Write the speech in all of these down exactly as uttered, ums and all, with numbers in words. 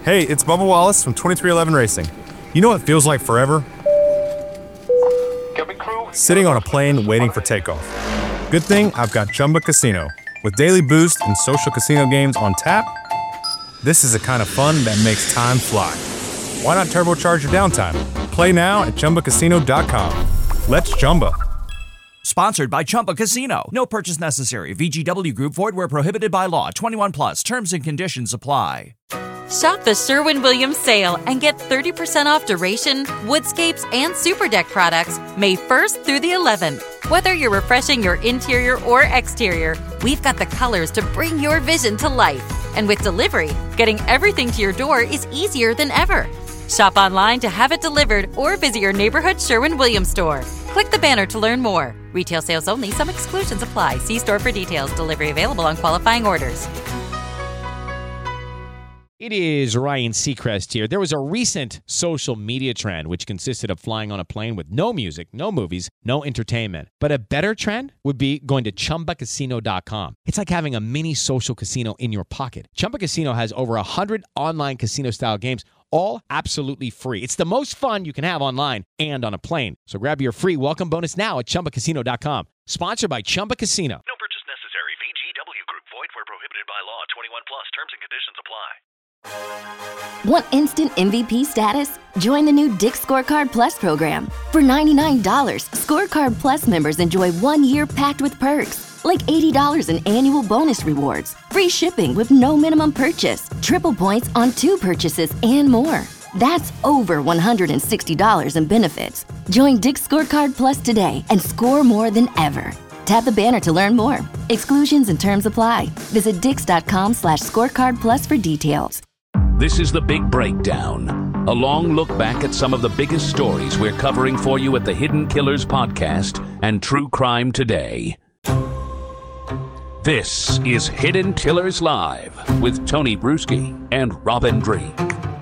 Hey, it's Bubba Wallace from twenty-three eleven Racing. You know what feels like forever? Sitting on a plane waiting for takeoff. Good thing I've got Chumba Casino. With daily boost and social casino games on tap, this is the kind of fun that makes time fly. Why not turbocharge your downtime? Play now at Chumba Casino dot com. Let's Chumba. Sponsored by Chumba Casino. No purchase necessary. V G W Group. Void where prohibited by law. twenty-one plus. Terms and conditions apply. Shop the Sherwin-Williams sale and get thirty percent off Duration, Woodscapes, and Superdeck products May first through the eleventh. Whether you're refreshing your interior or exterior, we've got the colors to bring your vision to life. And with delivery, getting everything to your door is easier than ever. Shop online to have it delivered or visit your neighborhood Sherwin-Williams store. Click the banner to learn more. Retail sales only. Some exclusions apply. See store for details. Delivery available on qualifying orders. It is Ryan Seacrest here. There was a recent social media trend which consisted of flying on a plane with no music, no movies, no entertainment. But a better trend would be going to Chumba Casino dot com. It's like having a mini social casino in your pocket. Chumba Casino has over one hundred online casino-style games, all absolutely free. It's the most fun you can have online and on a plane. So grab your free welcome bonus now at Chumba Casino dot com. Sponsored by Chumba Casino. No purchase necessary. V G W Group. Void where prohibited by law. twenty-one plus. Terms and conditions apply. Want instant M V P status? Join the new Dick's Scorecard Plus program. For ninety-nine dollars, Scorecard Plus members enjoy one year packed with perks, like eighty dollars in annual bonus rewards, free shipping with no minimum purchase, triple points on two purchases, and more. That's over one hundred sixty dollars in benefits. Join Dick's Scorecard Plus today and score more than ever. Tap the banner to learn more. Exclusions and terms apply. Visit dix.com slash scorecard plus for details. This is The Big Breakdown, a long look back at some of the biggest stories we're covering for you at the Hidden Killers podcast and True Crime Today. This is Hidden Killers Live with Tony Bruschi and Robin Drake.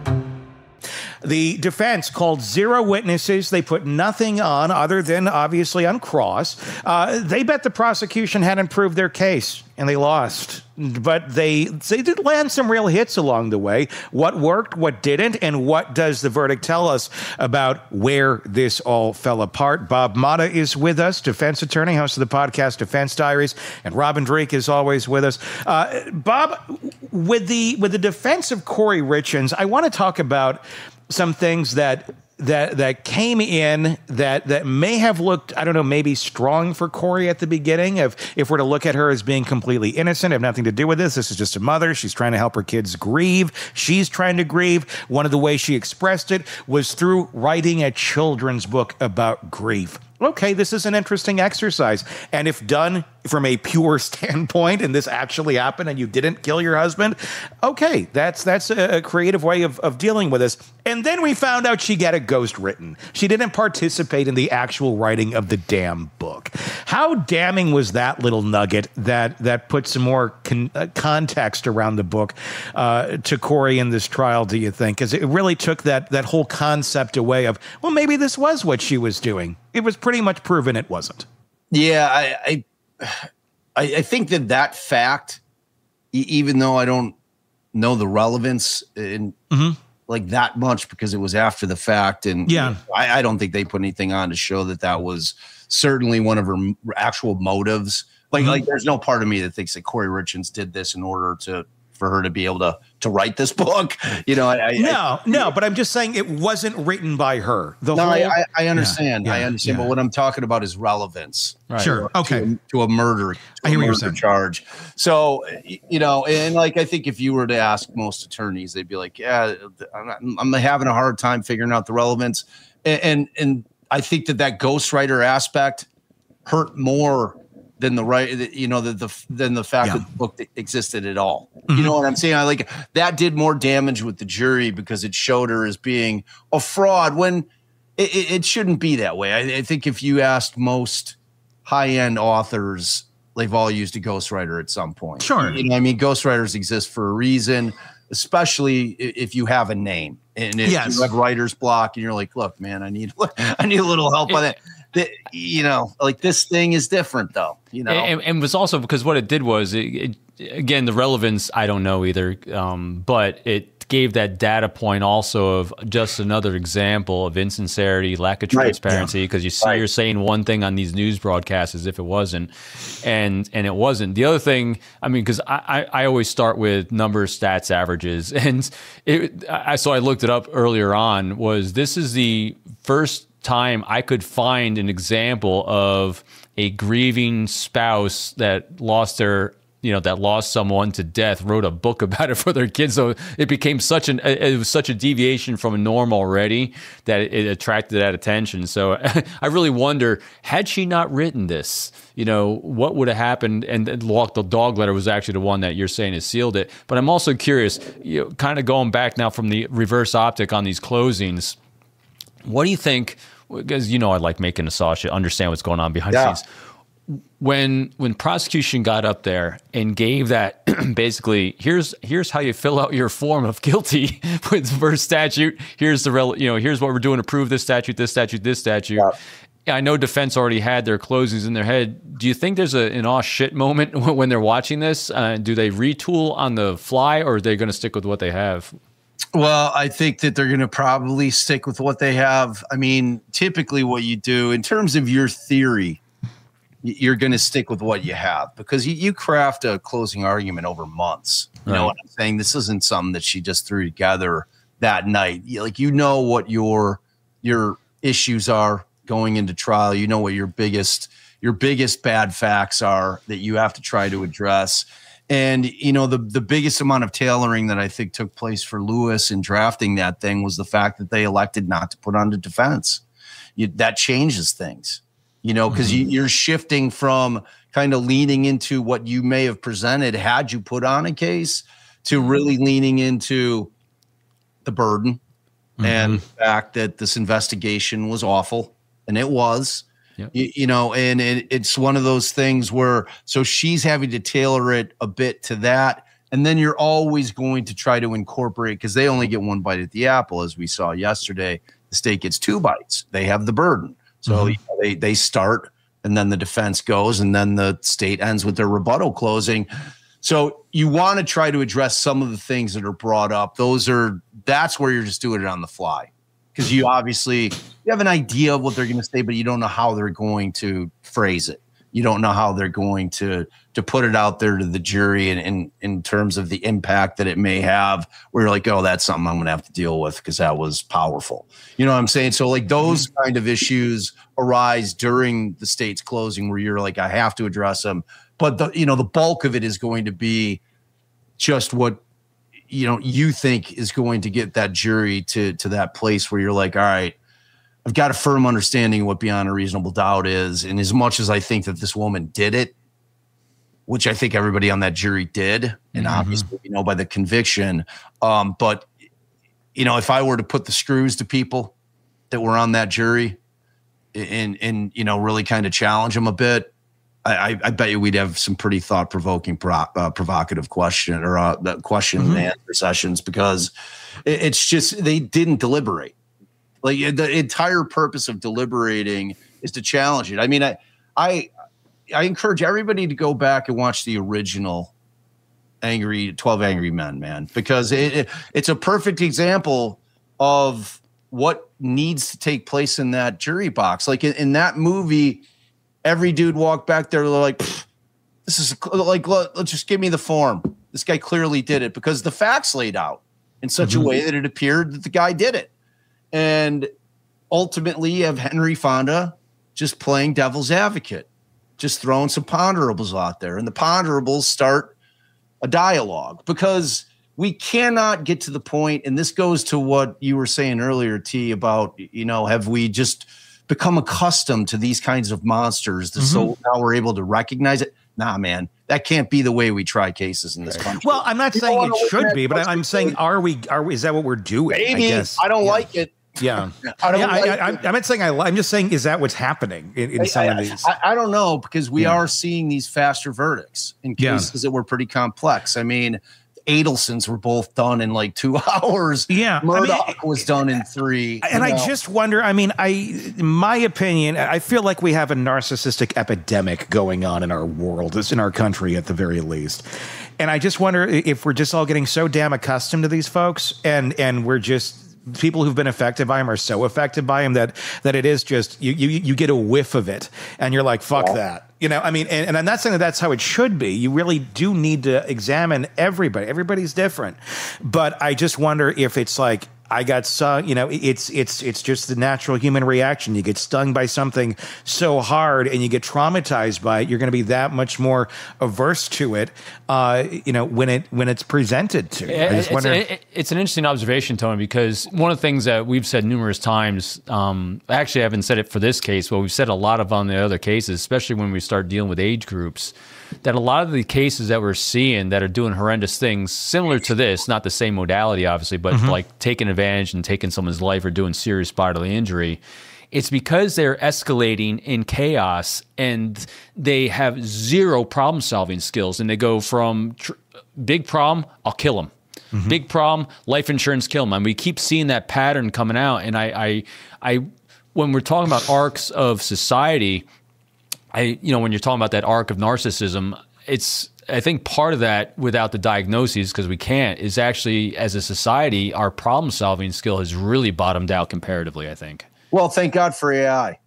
The defense called zero witnesses. They put nothing on other than, obviously, on cross. Uh, they bet the prosecution hadn't proved their case, and they lost. But they, they did land some real hits along the way. What worked, what didn't, and what does the verdict tell us about where this all fell apart? Bob Motta is with us, defense attorney, host of the podcast Defense Diaries, and Robin Drake is always with us. Uh, Bob, with the with the defense of Corey Richins, I want to talk about some things that that that came in that that may have looked, I don't know, maybe strong for Corey at the beginning. If if we're to look at her as being completely innocent, have nothing to do with this. This is just a mother. She's trying to help her kids grieve. She's trying to grieve. One of the ways she expressed it was through writing a children's book about grief. Okay, this is an interesting exercise. And if done from a pure standpoint, and this actually happened and you didn't kill your husband, okay, that's that's a creative way of, of dealing with this. And then we found out she got a ghost written. She didn't participate in the actual writing of the damn book. How damning was that little nugget that that put some more con- uh, context around the book uh, to Corey in this trial, do you think? Because it really took that that whole concept away of, well, maybe this was what she was doing. It was pretty much proven it wasn't. Yeah, I I, I think that that fact, even though I don't know the relevance in mm-hmm. like that much because it was after the fact, and yeah, I, I don't think they put anything on to show that that was certainly one of her actual motives. Like, mm-hmm. like there's no part of me that thinks that Corey Richins did this in order to for her to be able to to write this book. You know, I, I no, I, no, but I'm just saying it wasn't written by her. The no, whole, I, I understand. Yeah, I understand. yeah. But what I'm talking about is relevance. Right. Sure. Okay. To, to a murder, to I hear a what you're murder saying. charge. So, you know, and like, I think if you were to ask most attorneys, they'd be like, yeah, I'm, not, I'm having a hard time figuring out the relevance. And, and, and I think that that ghostwriter aspect hurt more than the right, you know, the, the than the fact yeah. that the book existed at all. Mm-hmm. You know what I'm saying? I like that did more damage with the jury because it showed her as being a fraud when it, it, it shouldn't be that way. I, I think if you asked most high-end authors, they've all used a ghostwriter at some point. Sure. You know, I mean, ghostwriters exist for a reason, especially if you have a name and if yes. you have writer's block and you're like, look, man, I need I need a little help on it. The, you know, like this thing is different, though. You know, and, and was also because what it did was, it, it, again, the relevance I don't know either, um, but it gave that data point also of just another example of insincerity, lack of transparency, because right, yeah. you see right. you're saying one thing on these news broadcasts as if it wasn't, and and it wasn't. The other thing, I mean, because I, I, I always start with numbers, stats, averages, and it, I so I looked it up earlier on, was this is the first time I could find an example of a grieving spouse that lost their you know, that lost someone to death, wrote a book about it for their kids. So it became such an, it was such a deviation from a norm already that it attracted that attention. So I really wonder, had she not written this, you know, what would have happened? And the dog letter was actually the one that you're saying has sealed it. But I'm also curious, you know, kind of going back now from the reverse optic on these closings, what do you think, because, you know, I like making a sausage, understand what's going on behind yeah. the scenes. When when prosecution got up there and gave that basically here's here's how you fill out your form of guilty with the first statute, here's the rel- you know here's what we're doing to prove this statute, this statute, this statute. Yeah. I know defense already had their closings in their head. Do you think there's a, an aw shit moment when they're watching this? Uh, do they retool on the fly, or are they going to stick with what they have? Well, I think that they're going to probably stick with what they have. I mean, typically what you do in terms of your theory, you're going to stick with what you have, because you, you craft a closing argument over months. You right. know what I'm saying? This isn't something that she just threw together that night. You, like, you know what your your issues are going into trial. You know what your biggest your biggest bad facts are that you have to try to address. And, you know, the, the biggest amount of tailoring that I think took place for Lewis in drafting that thing was the fact that they elected not to put on the defense. You, that changes things. You know, because mm-hmm. you, you're shifting from kind of leaning into what you may have presented had you put on a case to really leaning into the burden mm-hmm. and the fact that this investigation was awful. And it was, yep. you, you know, and it, it's one of those things where so she's having to tailor it a bit to that. And then you're always going to try to incorporate, because they only get one bite at the apple, as we saw yesterday. The state gets two bites. They have the burden. So mm-hmm. you know, they they start, and then the defense goes, and then the state ends with their rebuttal closing. So you want to try to address some of the things that are brought up. Those are that's where you're just doing it on the fly, because you obviously you have an idea of what they're going to say, but you don't know how they're going to phrase it. You don't know how they're going to to put it out there to the jury, and in in terms of the impact that it may have, where you're like, oh, that's something I'm going to have to deal with because that was powerful. You know what I'm saying? So like those kind of issues arise during the state's closing, where you're like, I have to address them. But the you know the bulk of it is going to be just what you know you think is going to get that jury to to that place where you're like, all right, I've got a firm understanding of what beyond a reasonable doubt is. And as much as I think that this woman did it, which I think everybody on that jury did, and mm-hmm. obviously, you know, by the conviction. Um, but, you know, if I were to put the screws to people that were on that jury and, and you know, really kind of challenge them a bit, I, I bet you we'd have some pretty thought-provoking, pro, uh, provocative question or uh, question mm-hmm. and answer sessions, because it, it's just they didn't deliberate. Like the entire purpose of deliberating is to challenge it. I mean, I, I, I encourage everybody to go back and watch the original Angry twelve Angry Men, man, because it, it it's a perfect example of what needs to take place in that jury box. Like in, in that movie, every dude walked back there like, this is like, let's just give me the form. This guy clearly did it, because the facts laid out in such mm-hmm. a way that it appeared that the guy did it. And ultimately, you have Henry Fonda just playing devil's advocate, just throwing some ponderables out there. And the ponderables start a dialogue, because we cannot get to the point, and this goes to what you were saying earlier, T, about, you know, have we just become accustomed to these kinds of monsters mm-hmm. so now we're able to recognize it? Nah, man, that can't be the way we try cases in this country. Well, I'm not People saying it should be, but I'm saying, are we, are we, is that what we're doing? Maybe. I, guess. I don't yeah. like it. Yeah, I don't. Yeah, like I, I, I'm not saying I. I'm just saying, is that what's happening in, in some I, of these? I, I don't know, because we yeah. are seeing these faster verdicts in cases yeah. that were pretty complex. I mean, Adelsons were both done in like two hours. Yeah. Murdoch I mean, was done in three. And I know. just wonder, I mean, I, in my opinion, I feel like we have a narcissistic epidemic going on in our world, in our country at the very least. And I just wonder if we're just all getting so damn accustomed to these folks and, and we're just, people who've been affected by him are so affected by him that that it is just you you you get a whiff of it and you're like, fuck yeah. that. You know, I mean, and, and I'm not saying that that's how it should be. You really do need to examine everybody. Everybody's different. But I just wonder if it's like, I got stung, you know, it's it's it's just the natural human reaction. You get stung by something so hard and you get traumatized by it, you're going to be that much more averse to it, uh, you know, when it when it's presented to you. I just it's, wonder. It, it's an interesting observation, Tony, because one of the things that we've said numerous times, um, actually I haven't said it for this case, but we've said a lot of on the other cases, especially when we start dealing with age groups, that a lot of the cases that we're seeing that are doing horrendous things similar to this, not the same modality, obviously, but mm-hmm. like taking advantage and taking someone's life or doing serious bodily injury, it's because they're escalating in chaos and they have zero problem solving skills. And they go from tr- big problem, I'll kill them. Mm-hmm. Big problem, life insurance, kill them. And we keep seeing that pattern coming out. And I, I, I, when we're talking about arcs of society, I, you know, when you're talking about that arc of narcissism, it's, I think part of that without the diagnoses, because we can't, is actually as a society, our problem solving skill has really bottomed out comparatively, I think. Well, thank God for A I.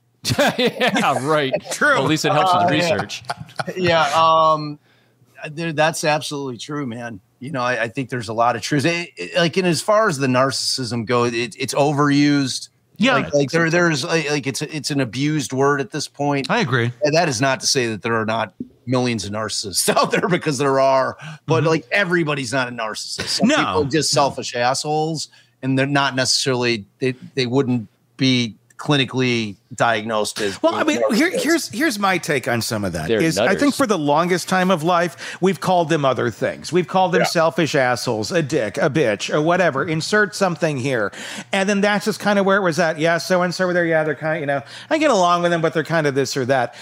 Yeah, right. True. Well, at least it helps uh, with the research. Yeah. yeah um, there, that's absolutely true, man. You know, I, I think there's a lot of truth. It, it, like, and as far as the narcissism goes, it, it's overused. Yeah, like, like there, there's like, like it's it's an abused word at this point. I agree. And that is not to say that there are not millions of narcissists out there, because there are. But mm-hmm. like everybody's not a narcissist. Some no, people are just selfish assholes, and they're not necessarily. They they wouldn't be clinically diagnosed as well. I mean, here, here's here's my take on some of that. They're is nutters. I think for the longest time of life, we've called them other things. We've called them yeah. selfish assholes, a dick, a bitch, or whatever. Insert something here, and then that's just kind of where it was at. Yeah, so and so were there. Yeah, they're kind of, you know, I get along with them, but they're kind of this or that.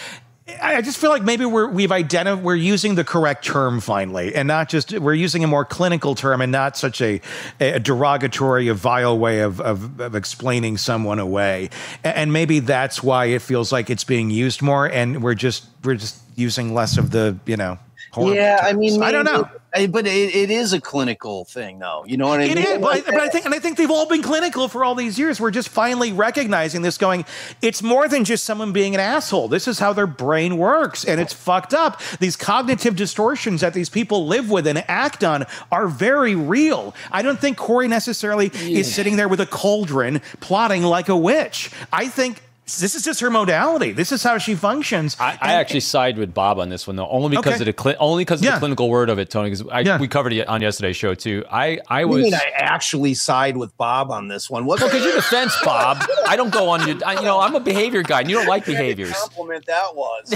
I just feel like maybe we're we've identified we're using the correct term finally, and not just we're using a more clinical term and not such a, a derogatory, a vile way of, of of explaining someone away. And maybe that's why it feels like it's being used more, and we're just we're just using less of the, you know. Yeah, terms. I mean, I don't know. It, but it, it is a clinical thing, though. You know what I mean? It is, but, but I think, and I think they've all been clinical for all these years. We're just finally recognizing this, going, it's more than just someone being an asshole. This is how their brain works, and it's fucked up. These cognitive distortions that these people live with and act on are very real. I don't think Corey necessarily yeah. is sitting there with a cauldron plotting like a witch. I think this is just her modality. This is how she functions. I, I actually side with Bob on this one, though, only because okay. of the cli- only because of yeah. the clinical word of it, Tony. Because yeah. we covered it on yesterday's show too. I I was. I mean, I actually side with Bob on this one. What? Because well, you're defense, Bob. I don't go on your. I, you know, I'm a behavior guy, and you don't like behaviors. Compliment that was.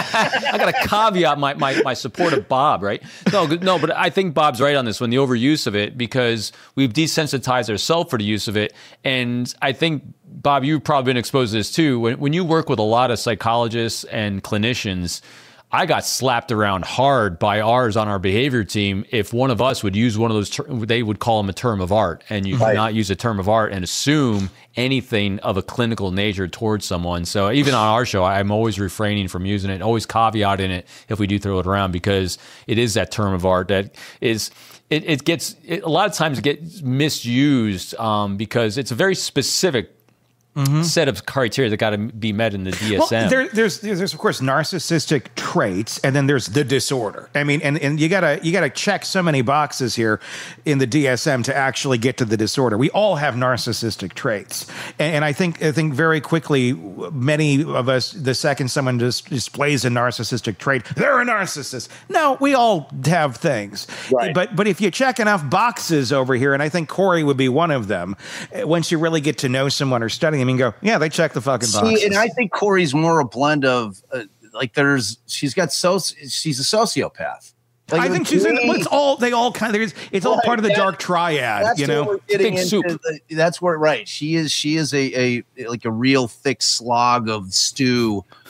I got to caveat my, my my support of Bob, right? No, no, but I think Bob's right on this one. The overuse of it, because we've desensitized ourselves for the use of it, and I think. Bob, you've probably been exposed to this too. When when you work with a lot of psychologists and clinicians, I got slapped around hard by ours on our behavior team if one of us would use one of those, ter- they would call them a term of art, and you right. cannot use a term of art and assume anything of a clinical nature towards someone. So even on our show, I'm always refraining from using it, always caveating it if we do throw it around, because it is that term of art that is... It, it gets, it, a lot of times it gets misused um, because it's a very specific Mm-hmm. set of criteria that got to be met in the D S M. Well, there, there's, there's of course narcissistic traits, and then there's the disorder. I mean, and, and you gotta you gotta check so many boxes here in the D S M to actually get to the disorder. We all have narcissistic traits, and, and I think I think very quickly many of us, the second someone just displays a narcissistic trait, they're a narcissist. No, we all have things, right. but but if you check enough boxes over here, and I think Corey would be one of them, once you really get to know someone or study. I mean, go, yeah, they check the fucking boxes. See, and I think Corey's more a blend of, uh, like, there's, she's got, so she's a sociopath. Like, I think she's in, it's all, they all kind of, it's, it's all right, part of the that, dark triad, that's you know? We're getting Big into soup. The, that's where, right. She is, she is a, a, like a real thick slog of stew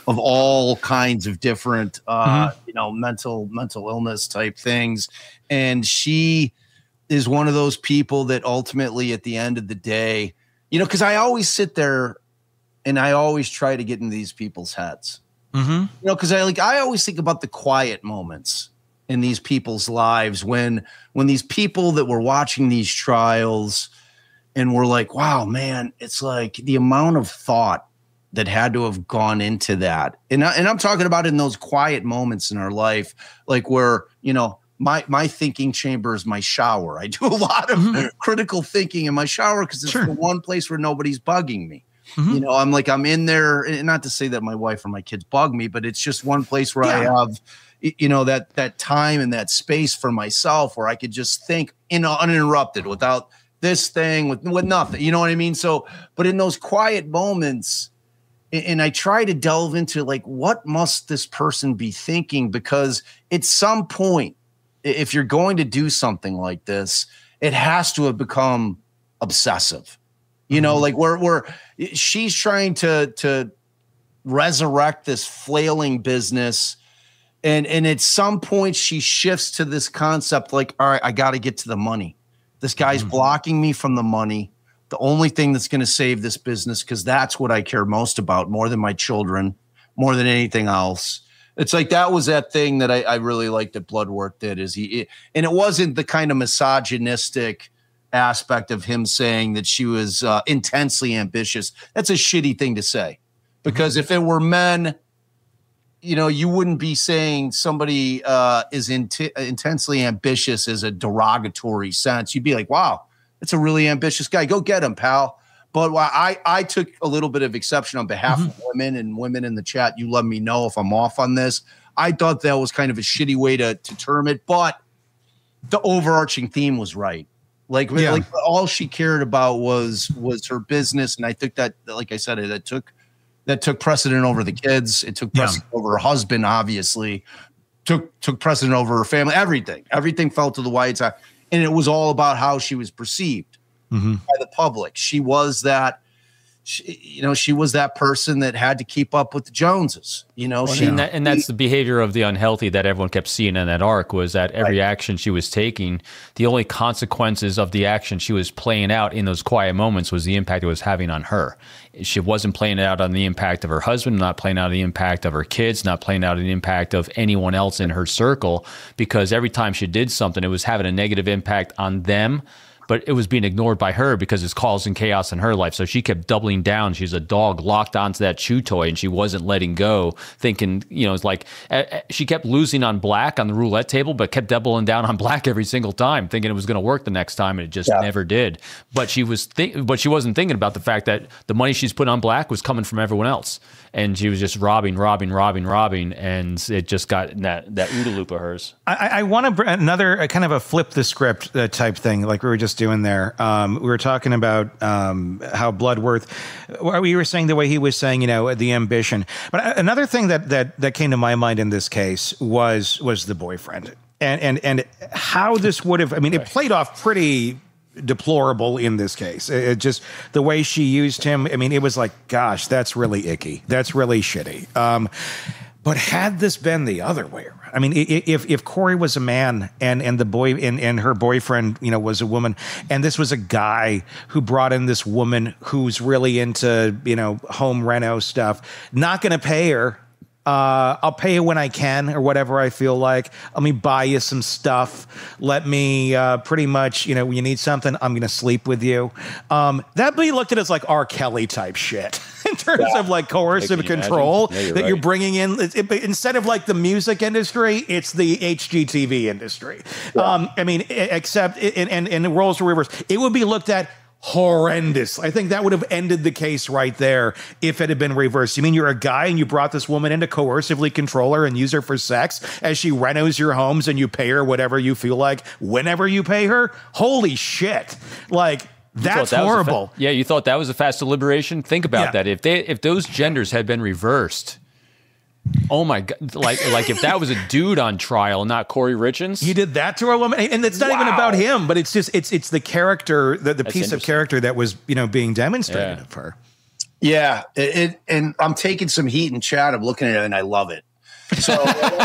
of all kinds of different, uh, Mm-hmm. you know, mental mental illness type things, and she is one of those people that ultimately, at the end of the day, you know, because I always sit there and I always try to get into these people's heads, Mm-hmm. you know, because I like I always think about the quiet moments in these people's lives when when these people that were watching these trials and were like, wow, man, it's like the amount of thought that had to have gone into that. And, I, and I'm talking about in those quiet moments in our life, like where, you know, my, my thinking chamber is my shower. I do a lot of mm-hmm. critical thinking in my shower because it's sure. the one place where nobody's bugging me. Mm-hmm. You know, I'm like, I'm in there, and not to say that my wife or my kids bug me, but it's just one place where yeah. I have, you know, that, that time and that space for myself where I could just think, you know, uninterrupted without this thing with, with nothing, you know what I mean? So, but in those quiet moments, and I try to delve into like, what must this person be thinking? Because at some point, if you're going to do something like this, it has to have become obsessive. You know, mm-hmm. like where where she's trying to to resurrect this flailing business, and and at some point she shifts to this concept like, all right, I got to get to the money. This guy's mm-hmm. blocking me from the money. The only thing that's going to save this business, because that's what I care most about, more than my children, more than anything else. It's like that was that thing that I, I really liked that Bloodworth did. Is he, it, and it wasn't the kind of misogynistic aspect of him saying that she was uh, intensely ambitious. That's a shitty thing to say, because mm-hmm. if it were men, you know, you wouldn't be saying somebody uh, is in intensely ambitious as a derogatory sense. You'd be like, wow, that's a really ambitious guy. Go get him, pal. But I, I took a little bit of exception on behalf mm-hmm. of women, and women in the chat, you let me know if I'm off on this. I thought that was kind of a shitty way to, to term it, but the overarching theme was right. Like, yeah. like all she cared about was was her business, and I think that, like I said, that took that took precedent over the kids. It took precedent yeah. over her husband, obviously. Took took precedent over her family. Everything, everything fell to the white side. And it was all about how she was perceived mm-hmm. by the public. She was that, she, you know, she was that person that had to keep up with the Joneses. You know, well, she, and, that, and that's the behavior of the unhealthy that everyone kept seeing in that arc, was that every right. action she was taking, the only consequences of the action she was playing out in those quiet moments was the impact it was having on her. She wasn't playing it out on the impact of her husband, not playing out the impact of her kids, not playing out the impact of anyone else in her circle, because every time she did something, it was having a negative impact on them, but it was being ignored by her because it's causing chaos in her life. So she kept doubling down. She's a dog locked onto that chew toy, and she wasn't letting go, thinking, you know, it's like uh, she kept losing on black on the roulette table, but kept doubling down on black every single time, thinking it was going to work the next time, and it just yeah. never did. But she was, th- but she wasn't thinking about the fact that the money she's put on black was coming from everyone else, and she was just robbing, robbing, robbing, robbing, and it just got that that OODA loop of hers. I, I want to br- another uh, kind of a flip the script uh, type thing, like we were just doing there. Um, we were talking about um, how Bloodworth, we were saying the way he was saying, you know, the ambition. But another thing that that that came to my mind in this case was was the boyfriend, and and and how this would have. I mean, it played off pretty deplorable in this case. It, it just the way she used him. I mean, it was like, gosh, that's really icky. That's really shitty. Um, but had this been the other way around, I mean, if if Corey was a man and and the boy and, and her boyfriend, you know, was a woman, and this was a guy who brought in this woman who's really into, you know, home reno stuff, not going to pay her. Uh, I'll pay you when I can, or whatever I feel like. Let me buy you some stuff. Let me uh, pretty much, you know, when you need something, I'm going to sleep with you. Um, that'd be looked at as like R. Kelly type shit in terms yeah. of like coercive control yeah, that right. you're bringing in. It, it, instead of like the music industry, it's the H G T V industry. Yeah. Um, I mean, except in, in, in the roles reversed, it would be looked at horrendous. I think that would have ended the case right there if it had been reversed. You mean you're a guy and you brought this woman in to coercively control her and use her for sex as she renos your homes, and you pay her whatever you feel like whenever you pay her? Holy shit. Like, that's that horrible. Fa- yeah, you thought that was a fast deliberation? Think about yeah. that. If they if those genders had been reversed, oh my God! Like, like if that was a dude on trial, not Corey Richins, he did that to a woman, and it's not wow. even about him, but it's just it's it's the character, the, the piece of character that was, you know, being demonstrated yeah. of her. Yeah, it, it and I'm taking some heat in chat. I'm looking at it and I love it. So,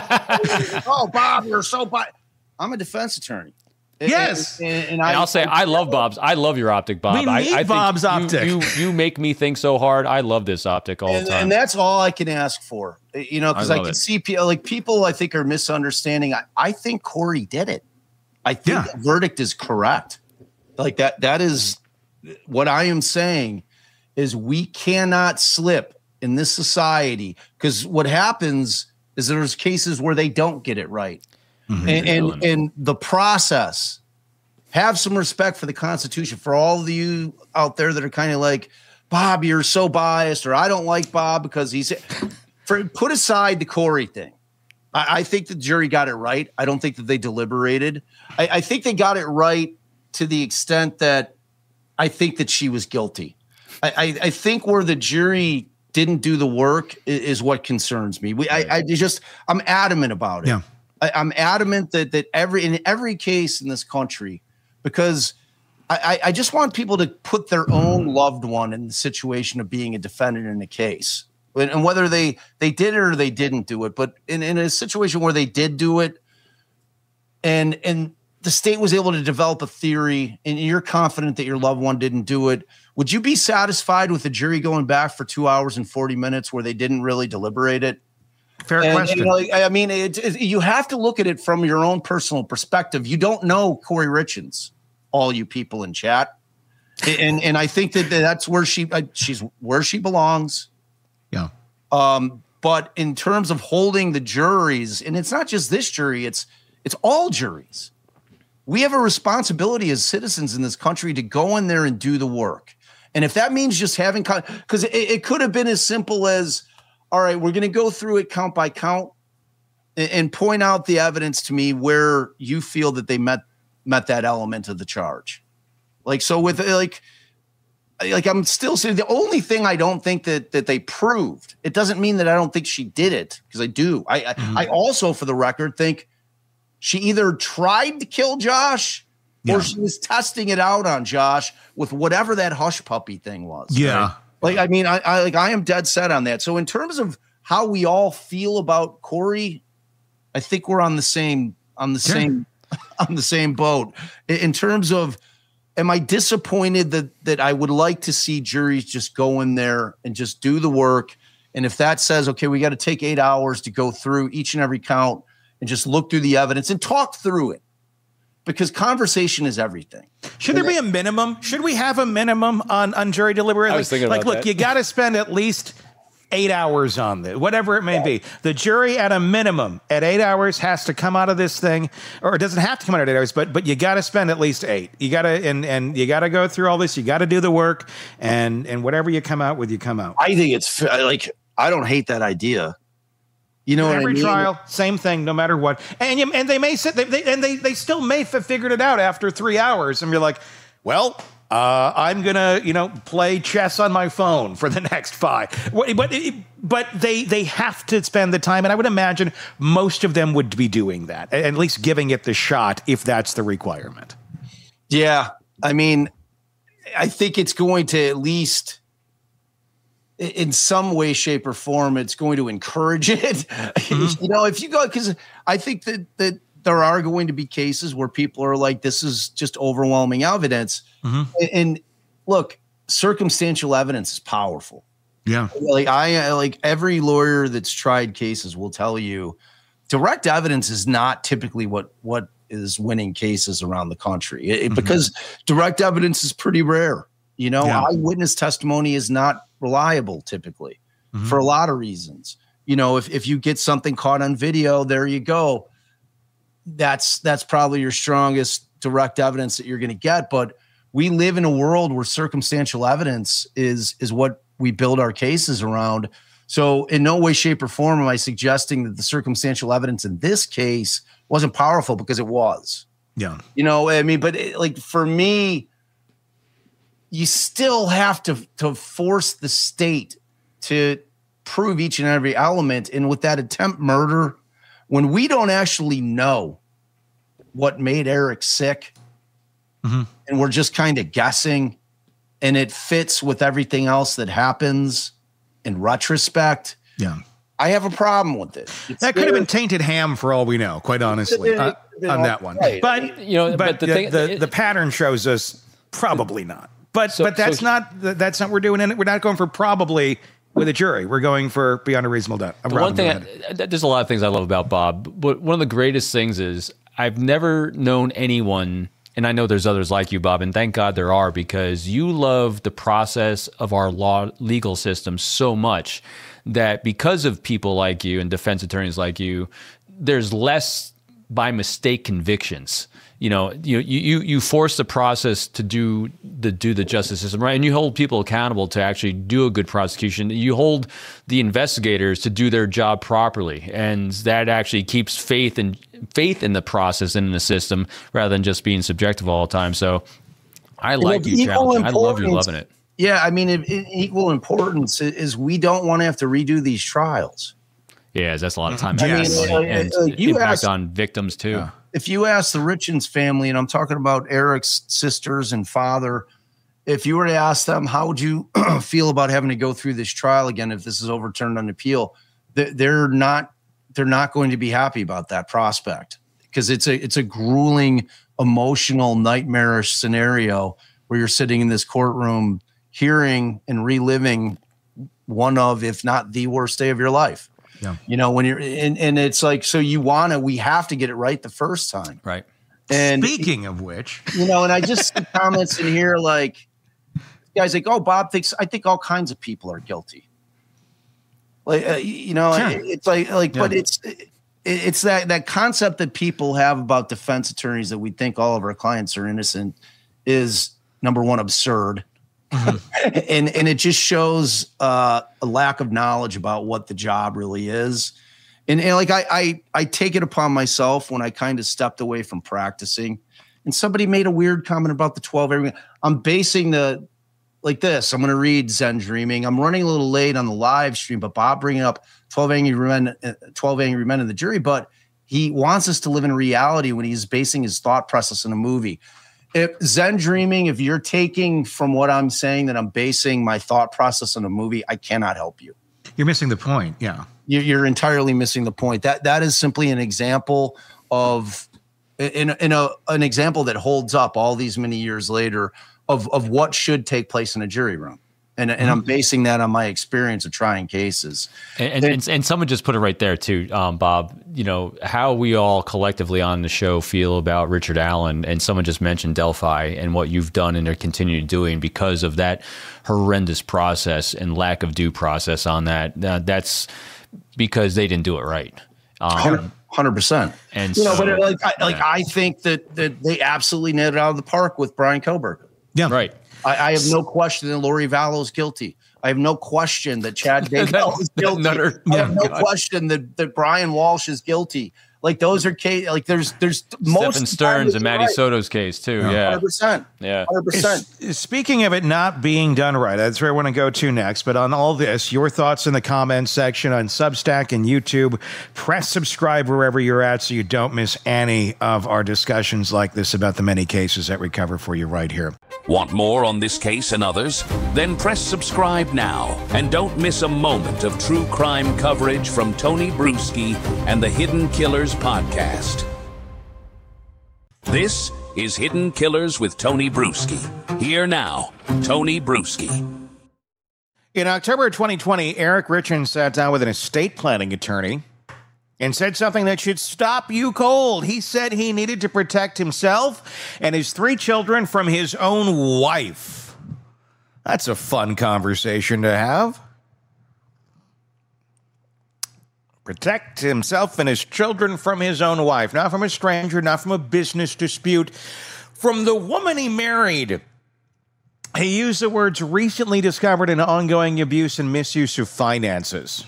oh, Bob, you're so bi-. I'm a defense attorney. Yes, and, and, and, I, and I'll say I love Bob's. I love your optic, Bob. We need I, I Bob's you, optic. You, you make me think so hard. I love this optic all and, the time, and that's all I can ask for. You know, because I, I can it. see people like people. I think are misunderstanding. I, I think Corey did it. I think yeah. the verdict is correct. Like that. That is what I am saying. Is we cannot slip in this society, because what happens is there's cases where they don't get it right. Mm-hmm. And, and and the process, have some respect for the Constitution. For all of you out there that are kind of like, Bob, you're so biased, or I don't like Bob because he's for put aside the Corey thing. I, I think the jury got it right. I don't think that they deliberated. I, I think they got it right to the extent that I think that she was guilty. I, I, I think where the jury didn't do the work is, is what concerns me. We, I, I just, I'm adamant about it. Yeah. I, I'm adamant that that every in every case in this country, because I, I just want people to put their own loved one in the situation of being a defendant in a case, and, and whether they they did it or they didn't do it. But in, in a situation where they did do it, and and the state was able to develop a theory, and you're confident that your loved one didn't do it, would you be satisfied with the jury going back for two hours and forty minutes where they didn't really deliberate it? Fair and, question. You know, I mean, it, it, you have to look at it from your own personal perspective. You don't know Corey Richins, all you people in chat, and and I think that that's where she she's where she belongs. Yeah. Um. But in terms of holding the juries, and it's not just this jury; it's it's all juries. We have a responsibility as citizens in this country to go in there and do the work. And if that means just having, because it, it could have been as simple as, all right, we're going to go through it count by count and, and point out the evidence to me where you feel that they met met that element of the charge. Like, so with like, like I'm still saying the only thing I don't think that that they proved, it doesn't mean that I don't think she did it, because I do. I mm-hmm. I, I also, for the record, think she either tried to kill Josh yeah. or she was testing it out on Josh with whatever that hush puppy thing was. Yeah. Right? Like, I mean, I, I like I am dead set on that. So in terms of how we all feel about Corey, I think we're on the same on the sure. same on the same boat. In, in terms of, am I disappointed that that I would like to see juries just go in there and just do the work? And if that says, okay, we got to take eight hours to go through each and every count and just look through the evidence and talk through it, because conversation is everything. Should there be a minimum? Should we have a minimum on, on jury deliberation? I was thinking like, about look, that. you got to spend at least eight hours on this, whatever it may yeah. be. The jury at a minimum at eight hours has to come out of this thing, or it doesn't have to come out at eight hours, but but you got to spend at least eight. You got to and and you got to go through all this. You got to do the work, and and whatever you come out with, you come out. I think it's like, I don't hate that idea. You know, every what I mean? trial, same thing, no matter what. And you, and they may sit, they, they, and they they still may have figured it out after three hours, and you're like, well, uh, I'm gonna, you know, play chess on my phone for the next five. But but they they have to spend the time, and I would imagine most of them would be doing that, at least giving it the shot if that's the requirement. Yeah, I mean, I think it's going to at least, in some way, shape, or form, it's going to encourage it. Mm-hmm. You know, if you go, because I think that that there are going to be cases where people are like, this is just overwhelming evidence. Mm-hmm. And, and look, circumstantial evidence is powerful. Yeah. Like I like every lawyer that's tried cases will tell you, direct evidence is not typically what what is winning cases around the country, it, mm-hmm. because direct evidence is pretty rare. You know, yeah. eyewitness testimony is not reliable typically mm-hmm. for a lot of reasons. You know, if, if you get something caught on video, there you go. That's that's probably your strongest direct evidence that you're going to get. But we live in a world where circumstantial evidence is is what we build our cases around. So in no way, shape, or form am I suggesting that the circumstantial evidence in this case wasn't powerful, because it was. Yeah. You know, I mean, but it, like for me, you still have to, to force the state to prove each and every element. And with that attempt murder, when we don't actually know what made Eric sick, mm-hmm. and we're just kind of guessing, and it fits with everything else that happens in retrospect, yeah, I have a problem with it. It's that could have been tainted ham for all we know, quite honestly, uh, on that one. Right. But You know, but, but the the, thing- the, it- the pattern shows us probably not. But So- but that's so- not that's not what we're doing. In it. We're not going for probably with a jury. We're going for beyond a reasonable doubt. The one thing, I, there's a lot of things I love about Bob, but one of the greatest things is I've never known anyone, and I know there's others like you, Bob, and thank God there are, because you love the process of our law legal system so much that because of people like you and defense attorneys like you, there's less by mistake convictions. You know, you you you force the process to do the do the justice system right, and you hold people accountable to actually do a good prosecution. You hold the investigators to do their job properly, and that actually keeps faith in faith in the process and in the system rather than just being subjective all the time. So, I like you challenging. I love you loving it. Yeah, I mean, it, it, equal importance is we don't want to have to redo these trials. Yeah, that's a lot of time. I mean, and, uh, and uh, you impact asked- on victims too. Yeah. If you ask the Richens family, and I'm talking about Eric's sisters and father, if you were to ask them, how would you feel about having to go through this trial again if this is overturned on appeal? They're not they're not going to be happy about that prospect, because it's a it's a grueling, emotional, nightmarish scenario where you're sitting in this courtroom hearing and reliving one of, if not the worst day of your life. Yeah. You know, when you're and, and it's like, so you want to, we have to get it right the first time. Right. And speaking of which, you know, and I just see comments in here like guys like, oh, Bob thinks, I think all kinds of people are guilty. Like, uh, you know, Sure. it's like, like, Yeah. but it's, it, it's that, that concept that people have about defense attorneys that we think all of our clients are innocent is, number one, absurd. and and it just shows uh, a lack of knowledge about what the job really is. And, and like I, I I take it upon myself when I kind of stepped away from practicing, and somebody made a weird comment about the twelve angry. I'm basing the like this. I'm going to read Zen Dreaming. I'm running a little late on the live stream, but Bob bringing up twelve angry men, uh, twelve angry men in the jury, but he wants us to live in reality when he's basing his thought process in a movie. If Zen Dreaming, if you're taking from what I'm saying that I'm basing my thought process on a movie, I cannot help you. you're missing the point. Yeah. You- You're entirely missing the point. That that is simply an example of in, in a an example that holds up all these many years later of of what should take place in a jury room. And, and I'm basing that on my experience of trying cases. And, and, and, and someone just put it right there too, um, Bob, you know, how we all collectively on the show feel about Richard Allen, and someone just mentioned Delphi and what you've done and are continuing doing because of that horrendous process and lack of due process on that. Uh, that's because they didn't do it right. Um, one hundred percent. And you know, so, but like, I, like yeah. I think that, that they absolutely nailed it out of the park with Brian Koberg. Yeah. Right. I, I have no question that Lori Vallow is guilty. I have no question that Chad Daybell is guilty. Nutter. I have no Yeah. question that, that Brian Walsh is guilty. Like those are case. Like there's there's most Stephen Stearns and Matty Soto's case too. Yeah. Yeah. one hundred percent. Yeah. one hundred percent. S- Speaking of it not being done right, that's where I want to go to next. But on all this, your thoughts in the comments section on Substack and YouTube. Press subscribe wherever you're at so you don't miss any of our discussions like this about the many cases that we cover for you right here. Want more on this case and others? Then press subscribe now and don't miss a moment of true crime coverage from Tony Bruschi and the Hidden Killers podcast. This is Hidden Killers with Tony Bruschi. Here now, Tony Bruschi. In October twenty twenty, Eric Richens sat down with an estate planning attorney and said something that should stop you cold. He said he needed to protect himself and his three children from his own wife. That's a fun conversation to have. Protect himself and his children from his own wife, not from a stranger, not from a business dispute, from the woman he married. He used the words recently discovered in ongoing abuse and misuse of finances.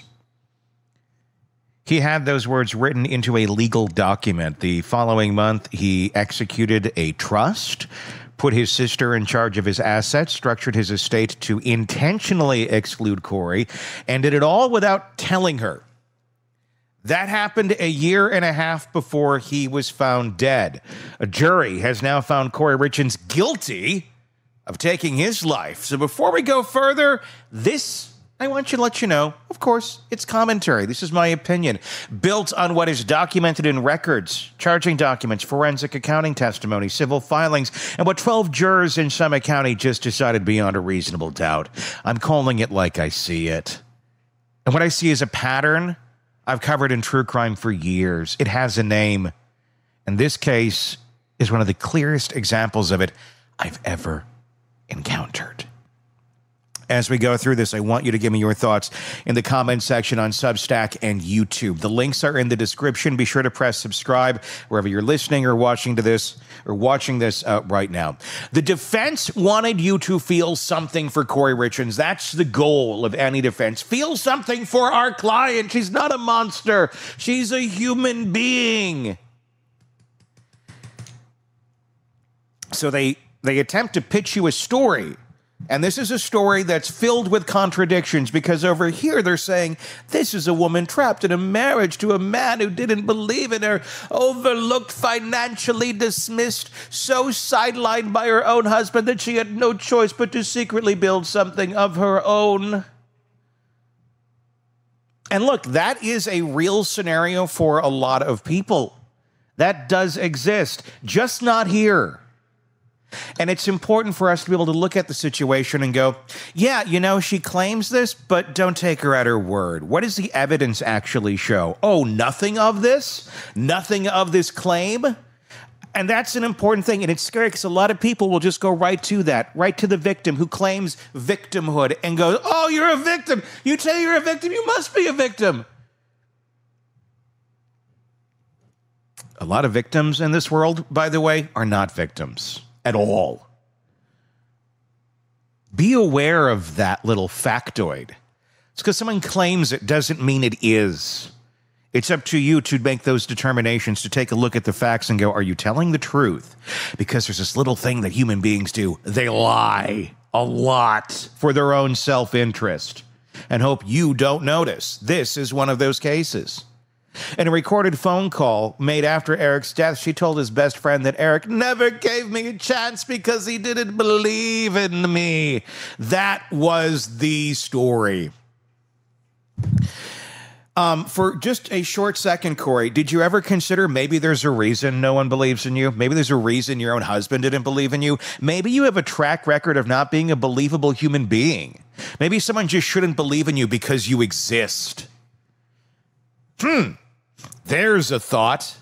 He had those words written into a legal document. The following month, he executed a trust, put his sister in charge of his assets, structured his estate to intentionally exclude Corey, and did it all without telling her. That happened a year and a half before he was found dead. A jury has now found Corey Richens guilty of taking his life. So before we go further, this, I want you to let you know, of course, it's commentary. This is my opinion, built on what is documented in records, charging documents, forensic accounting testimony, civil filings, and what twelve jurors in Summit County just decided beyond a reasonable doubt. I'm calling it like I see it. And what I see is a pattern I've covered in true crime for years. It has a name. And this case is one of the clearest examples of it I've ever encountered. As we go through this, I want you to give me your thoughts in the comment section on Substack and YouTube. The links are in the description. Be sure to press subscribe wherever you're listening or watching to this or watching this uh, right now. The defense wanted you to feel something for Kouri Richins. That's the goal of any defense. Feel something for our client. She's not a monster. She's a human being. So they they attempt to pitch you a story. And this is a story that's filled with contradictions because over here they're saying this is a woman trapped in a marriage to a man who didn't believe in her, overlooked, financially dismissed, so sidelined by her own husband that she had no choice but to secretly build something of her own. And look, that is a real scenario for a lot of people. That does exist, just not here. And it's important for us to be able to look at the situation and go, yeah, you know, she claims this, but don't take her at her word. What does the evidence actually show? Oh, nothing of this? Nothing of this claim? And that's an important thing. And it's scary because a lot of people will just go right to that, right to the victim who claims victimhood and go, oh, you're a victim. You tell you're a victim, you must be a victim. A lot of victims in this world, by the way, are not victims. At all. Be aware of that little factoid. It's because someone claims it doesn't mean it is. It's up to you to make those determinations, to take a look at the facts and go, are you telling the truth? Because there's this little thing that human beings do. They lie a lot for their own self-interest and hope you don't notice. This is one of those cases. In a recorded phone call made after Eric's death, she told his best friend that Eric never gave me a chance because he didn't believe in me. That was the story. Um, for just a short second, Kouri, did you ever consider maybe there's a reason no one believes in you? Maybe there's a reason your own husband didn't believe in you? Maybe you have a track record of not being a believable human being. Maybe someone just shouldn't believe in you because you exist. Hmm. There's a thought.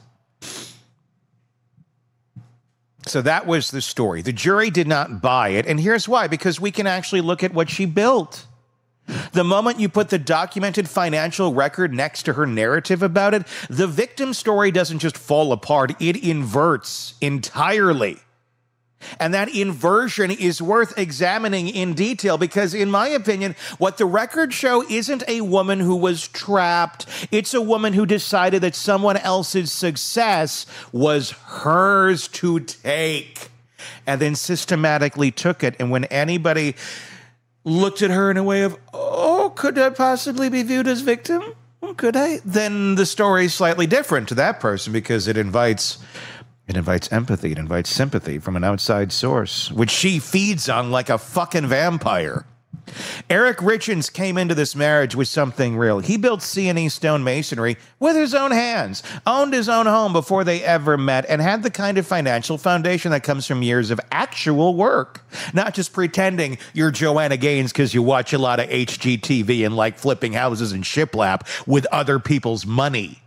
So that was the story. The jury did not buy it, and here's why. Because we can actually look at what she built. The moment you put the documented financial record next to her narrative about it, the victim story doesn't just fall apart, it inverts entirely. And that inversion is worth examining in detail because, in my opinion, what the records show isn't a woman who was trapped. It's a woman who decided that someone else's success was hers to take and then systematically took it. And when anybody looked at her in a way of, oh, could I possibly be viewed as victim? Could I? Then the story is slightly different to that person because it invites... It invites empathy. It invites sympathy from an outside source, which she feeds on like a fucking vampire. Eric Richins came into this marriage with something real. He built C and E stone masonry with his own hands, owned his own home before they ever met, and had the kind of financial foundation that comes from years of actual work. Not just pretending you're Joanna Gaines because you watch a lot of H G T V and like flipping houses and shiplap with other people's money.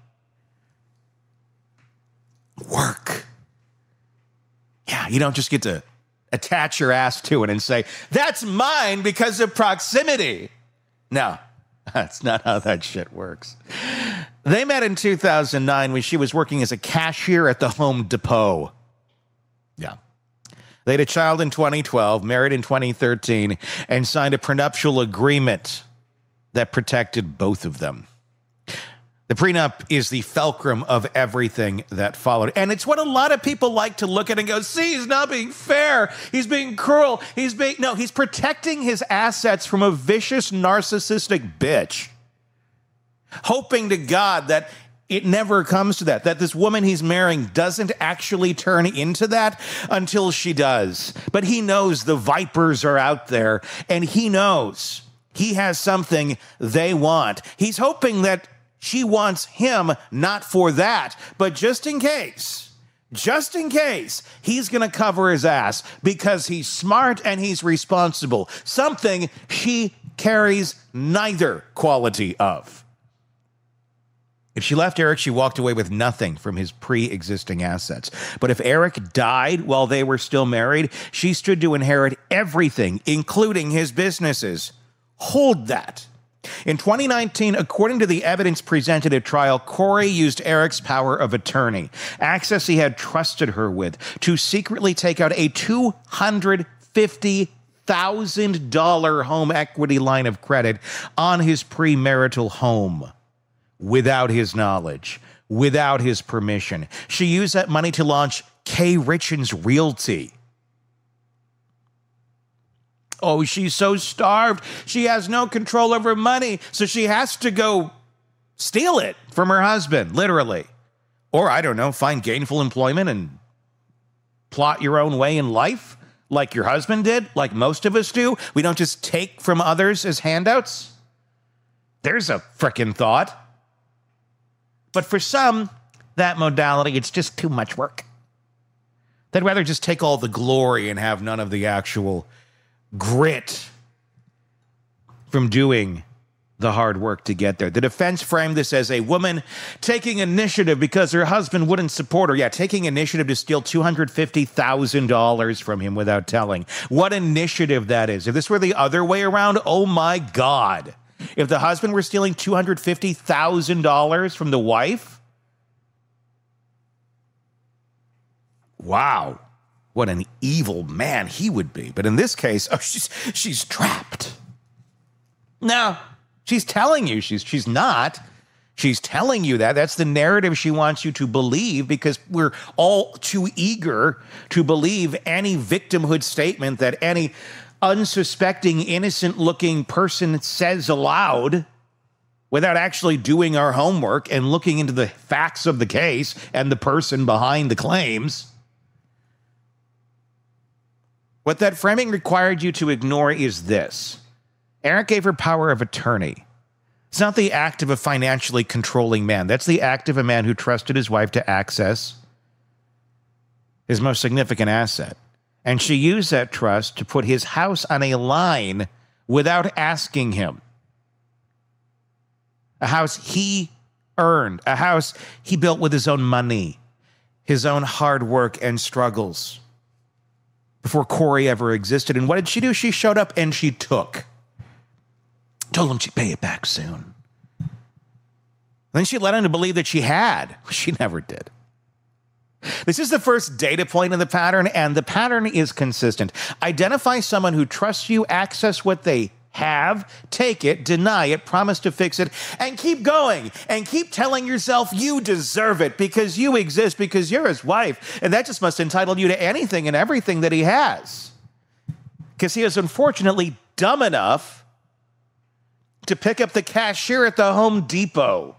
Work. Yeah, you don't just get to attach your ass to it and say, that's mine because of proximity. No, that's not how that shit works. They met in two thousand nine when she was working as a cashier at the Home Depot. Yeah. They had a child in twenty twelve, married in twenty thirteen, and signed a prenuptial agreement that protected both of them. The prenup is the fulcrum of everything that followed. And it's what a lot of people like to look at and go, see, he's not being fair. He's being cruel. He's being, no, he's protecting his assets from a vicious, narcissistic bitch. Hoping to God that it never comes to that, that this woman he's marrying doesn't actually turn into that until she does. But he knows the vipers are out there, and he knows he has something they want. He's hoping that she wants him, not for that, but just in case, just in case, he's going to cover his ass because he's smart and he's responsible, something she carries neither quality of. If she left Eric, she walked away with nothing from his pre-existing assets. But if Eric died while they were still married, she stood to inherit everything, including his businesses. Hold that. In twenty nineteen, according to the evidence presented at trial, Corey used Eric's power of attorney, access he had trusted her with, to secretly take out a two hundred fifty thousand dollars home equity line of credit on his premarital home. Without his knowledge, without his permission. She used that money to launch Kay Richens Realty. Oh, she's so starved. She has no control over money, so she has to go steal it from her husband, literally. Or, I don't know, find gainful employment and plot your own way in life like your husband did, like most of us do. We don't just take from others as handouts. There's a frickin' thought. But for some, that modality, it's just too much work. They'd rather just take all the glory and have none of the actual grit from doing the hard work to get there. The defense framed this as a woman taking initiative because her husband wouldn't support her. Yeah, taking initiative to steal two hundred fifty thousand dollars from him without telling. What initiative that is. If this were the other way around, oh my God. If the husband were stealing two hundred fifty thousand dollars from the wife, wow, what an evil man he would be. But in this case, oh, she's she's trapped. No, she's telling you she's she's not. She's telling you that. That's the narrative she wants you to believe, because we're all too eager to believe any victimhood statement that any unsuspecting, innocent-looking person says aloud without actually doing our homework and looking into the facts of the case and the person behind the claims. What that framing required you to ignore is this. Eric gave her power of attorney. It's not the act of a financially controlling man. That's the act of a man who trusted his wife to access his most significant asset. And she used that trust to put his house on a line without asking him. A house he earned, a house he built with his own money, his own hard work and struggles before Corey ever existed. And what did she do? She showed up and she took. Told him she'd pay it back soon. Then she led him to believe that she had. She never did. This is the first data point in the pattern, and the pattern is consistent. Identify someone who trusts you, access what they have, take it, deny it, promise to fix it, and keep going, and keep telling yourself you deserve it because you exist, because you're his wife, and that just must entitle you to anything and everything that he has. Because he is unfortunately dumb enough to pick up the cashier at the Home Depot.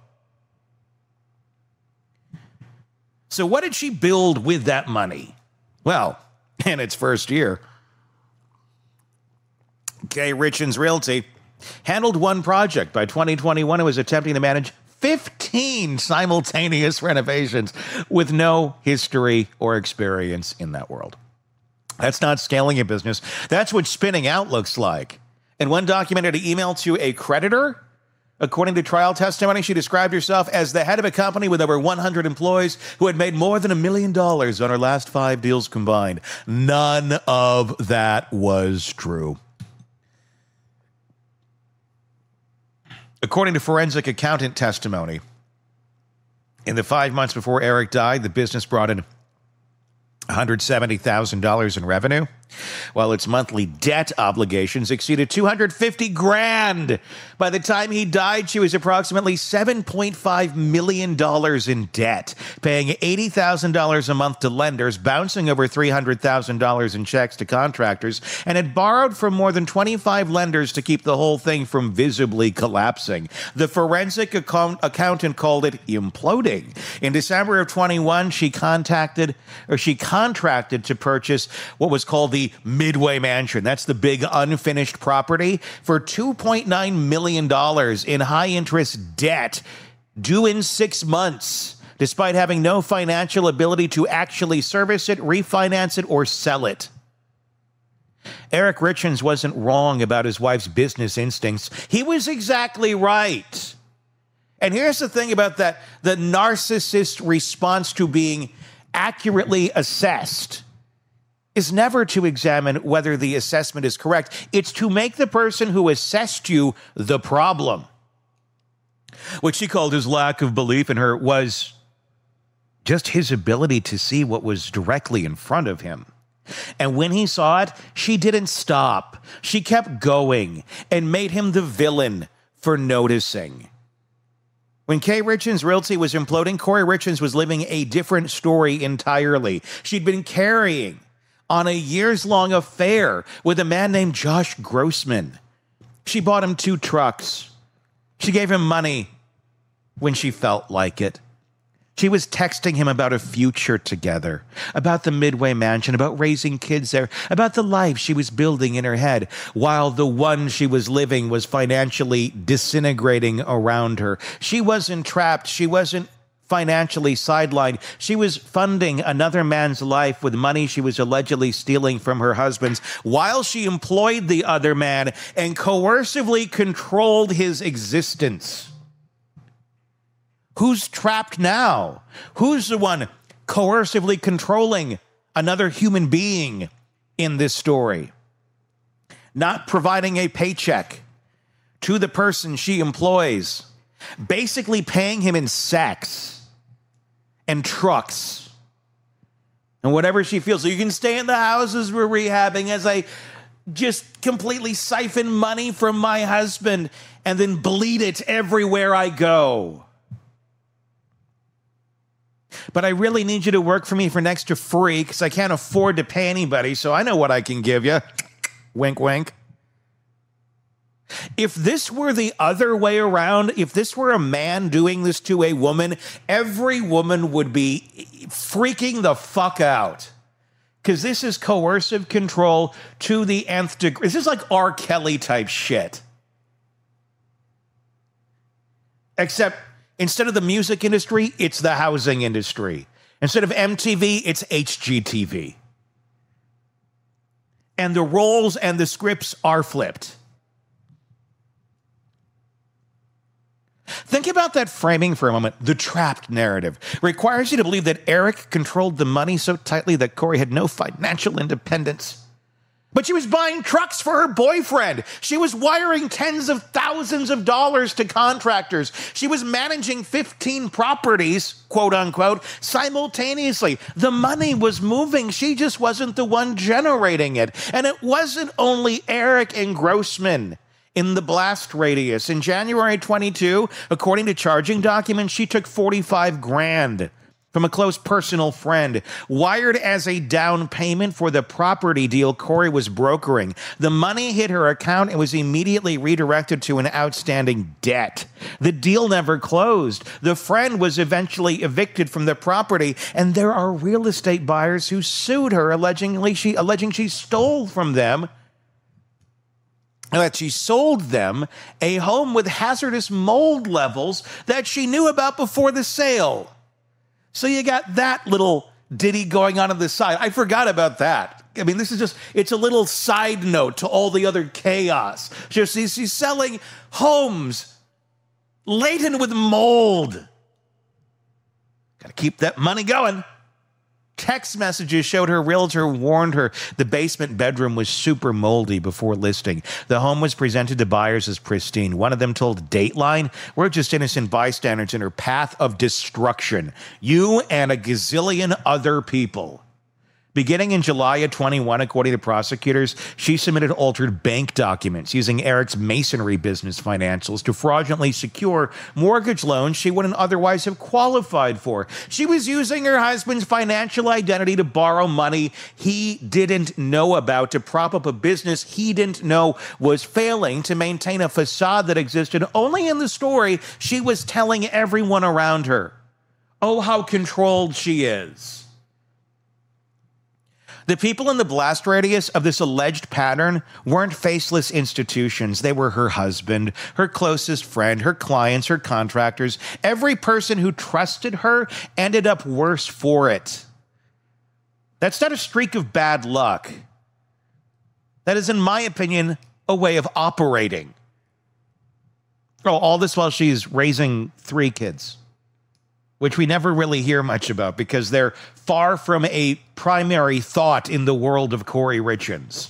So what did she build with that money? Well, in its first year, Kay Richens Realty handled one project. By twenty twenty-one, it was attempting to manage fifteen simultaneous renovations with no history or experience in that world. That's not scaling a business. That's what spinning out looks like. In one documented email to a creditor, according to trial testimony, she described herself as the head of a company with over one hundred employees who had made more than a million dollars on her last five deals combined. None of that was true. According to forensic accountant testimony, in the five months before Eric died, the business brought in one hundred seventy thousand dollars in revenue. while its monthly debt obligations exceeded two hundred fifty grand. By the time he died, she was approximately seven point five million dollars in debt, paying eighty thousand dollars a month to lenders, bouncing over three hundred thousand dollars in checks to contractors, and had borrowed from more than twenty-five lenders to keep the whole thing from visibly collapsing. The forensic account- accountant called it imploding. In December of twenty-one, she contacted, or she contracted to purchase what was called the Midway Mansion. That's the big unfinished property for two point nine million dollars in high-interest debt due in six months, despite having no financial ability to actually service it, refinance it, or sell it. Eric Richins wasn't wrong about his wife's business instincts. He was exactly right. And here's the thing about that, the narcissist response to being accurately assessed is never to examine whether the assessment is correct. It's to make the person who assessed you the problem. What she called his lack of belief in her was just his ability to see what was directly in front of him. And when he saw it, she didn't stop. She kept going and made him the villain for noticing. When Kay Richins' Realty was imploding, Corey Richins was living a different story entirely. She'd been carrying on a years-long affair with a man named Josh Grossman. She bought him two trucks. She gave him money when she felt like it. She was texting him about a future together, about the Midway Mansion, about raising kids there, about the life she was building in her head, while the one she was living was financially disintegrating around her. She wasn't trapped. She wasn't financially sidelined. She was funding another man's life with money she was allegedly stealing from her husband's, while she employed the other man and coercively controlled his existence. Who's trapped now? Who's the one coercively controlling another human being in this story? Not providing a paycheck to the person she employs, basically paying him in sex and trucks and whatever she feels. So you can stay in the houses we're rehabbing as I just completely siphon money from my husband and then bleed it everywhere I go. But I really need you to work for me for next to free because I can't afford to pay anybody, so I know what I can give you. Wink, wink. If this were the other way around, if this were a man doing this to a woman, every woman would be freaking the fuck out. Because this is coercive control to the nth degree. This is like R. Kelly type shit. Except instead of the music industry, it's the housing industry. Instead of M T V, it's H G T V. And the roles and the scripts are flipped. Think about that framing for a moment. The trapped narrative requires you to believe that Eric controlled the money so tightly that Corey had no financial independence. But she was buying trucks for her boyfriend. She was wiring tens of thousands of dollars to contractors. She was managing fifteen properties, quote unquote, simultaneously. The money was moving. She just wasn't the one generating it. And it wasn't only Eric and Grossman in the blast radius. In January twenty-two, according to charging documents, she took forty-five grand from a close personal friend, wired as a down payment for the property deal Corey was brokering. The money hit her account and was immediately redirected to an outstanding debt. The deal never closed. The friend was eventually evicted from the property, and there are real estate buyers who sued her, alleging she, alleging she stole from them that she sold them a home with hazardous mold levels that she knew about before the sale. So you got that little ditty going on on the side. I forgot about that. I mean, this is just, it's a little side note to all the other chaos. Just she's selling homes laden with mold. Got to keep that money going. Text messages showed her realtor warned her the basement bedroom was super moldy before listing. The home was presented to buyers as pristine. One of them told Dateline, "We're just innocent bystanders in her path of destruction. You and a gazillion other people." Beginning in July of twenty-one, according to prosecutors, she submitted altered bank documents using Eric's masonry business financials to fraudulently secure mortgage loans she wouldn't otherwise have qualified for. She was using her husband's financial identity to borrow money he didn't know about to prop up a business he didn't know was failing, to maintain a facade that existed only in the story she was telling everyone around her. Oh, how controlled she is. The people in the blast radius of this alleged pattern weren't faceless institutions. They were her husband, her closest friend, her clients, her contractors. Every person who trusted her ended up worse for it. That's not a streak of bad luck. That is, in my opinion, a way of operating. Oh, all this while she's raising three kids, which we never really hear much about because they're far from a primary thought in the world of Corey Richins.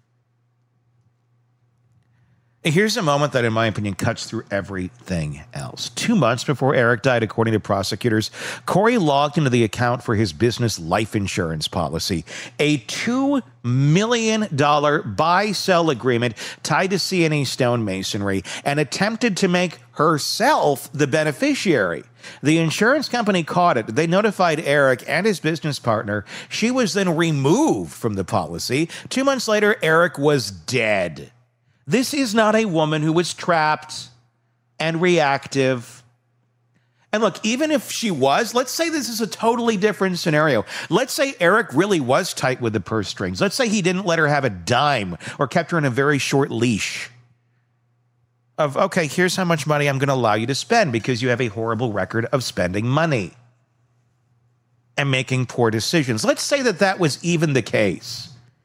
Here's a moment that, in my opinion, cuts through everything else. Two months before Eric died, according to prosecutors, Corey logged into the account for his business life insurance policy, a two million dollars buy-sell agreement tied to C and E Stonemasonry, and attempted to make herself the beneficiary. The insurance company caught it. They notified Eric and his business partner. She was then removed from the policy. Two months later, Eric was dead. This is not a woman who was trapped and reactive. And look, even if she was, let's say this is a totally different scenario. Let's say Eric really was tight with the purse strings. Let's say he didn't let her have a dime or kept her in a very short leash of, okay, here's how much money I'm going to allow you to spend because you have a horrible record of spending money and making poor decisions. Let's say that that was even the case.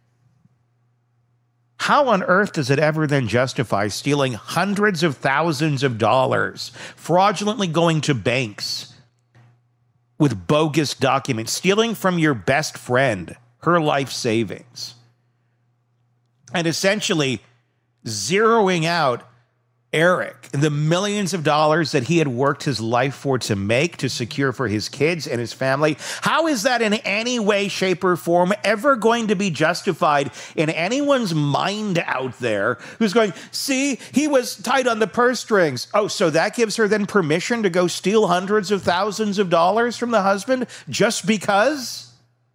How on earth does it ever then justify stealing hundreds of thousands of dollars, fraudulently going to banks with bogus documents, stealing from your best friend her life savings, and essentially zeroing out Eric and the millions of dollars that he had worked his life for to make, to secure for his kids and his family? How is that in any way, shape, or form ever going to be justified in anyone's mind out there who's going, see, he was tight on the purse strings. Oh, so that gives her then permission to go steal hundreds of thousands of dollars from the husband just because?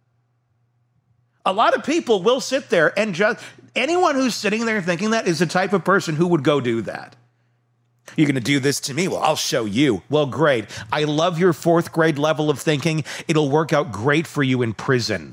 A lot of people will sit there and just, anyone who's sitting there thinking that is the type of person who would go do that. You're going to do this to me? Well, I'll show you. Well, great. I love your fourth grade level of thinking. It'll work out great for you in prison.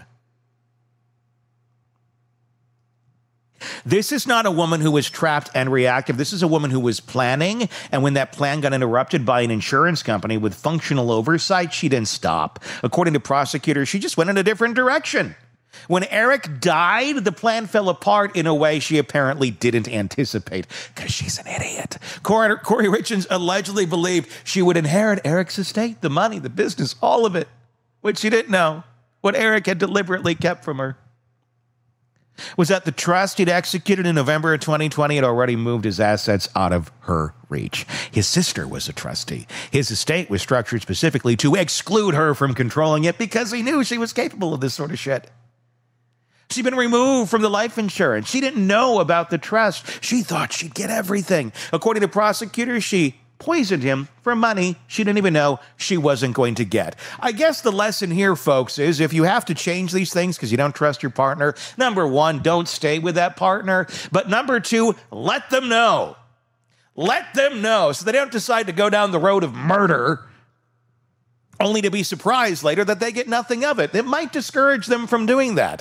This is not a woman who was trapped and reactive. This is a woman who was planning, and when that plan got interrupted by an insurance company with functional oversight, she didn't stop. According to prosecutors, she just went in a different direction. When Eric died, the plan fell apart in a way she apparently didn't anticipate, because she's an idiot. Corey, Corey Richins allegedly believed she would inherit Eric's estate, the money, the business, all of it, which she didn't know, what Eric had deliberately kept from her was that the trust he'd executed in November of twenty twenty had already moved his assets out of her reach. His sister was a trustee. His estate was structured specifically to exclude her from controlling it because he knew she was capable of this sort of shit. She'd been removed from the life insurance. She didn't know about the trust. She thought she'd get everything. According to prosecutors, she poisoned him for money she didn't even know she wasn't going to get. I guess the lesson here, folks, is if you have to change these things because you don't trust your partner, number one, don't stay with that partner. But number two, let them know. Let them know so they don't decide to go down the road of murder only to be surprised later that they get nothing of it. It might discourage them from doing that.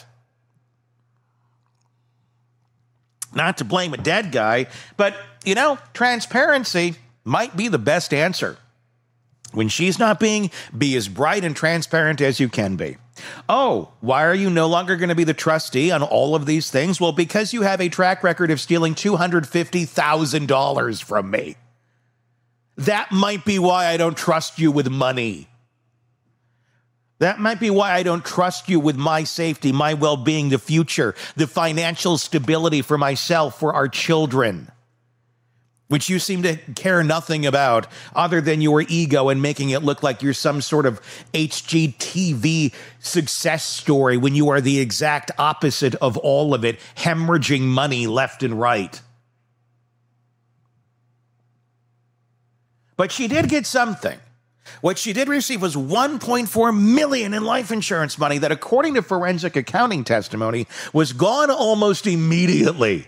Not to blame a dead guy, but, you know, transparency might be the best answer. When she's not being, be as bright and transparent as you can be. Oh, why are you no longer going to be the trustee on all of these things? Well, because you have a track record of stealing two hundred fifty thousand dollars from me. That might be why I don't trust you with money. That might be why I don't trust you with my safety, my well-being, the future, the financial stability for myself, for our children. which you seem to care nothing about other than your ego and making it look like you're some sort of H G T V success story when you are the exact opposite of all of it, hemorrhaging money left and right. But she did get something. What she did receive was one point four million dollars in life insurance money that, according to forensic accounting testimony, was gone almost immediately.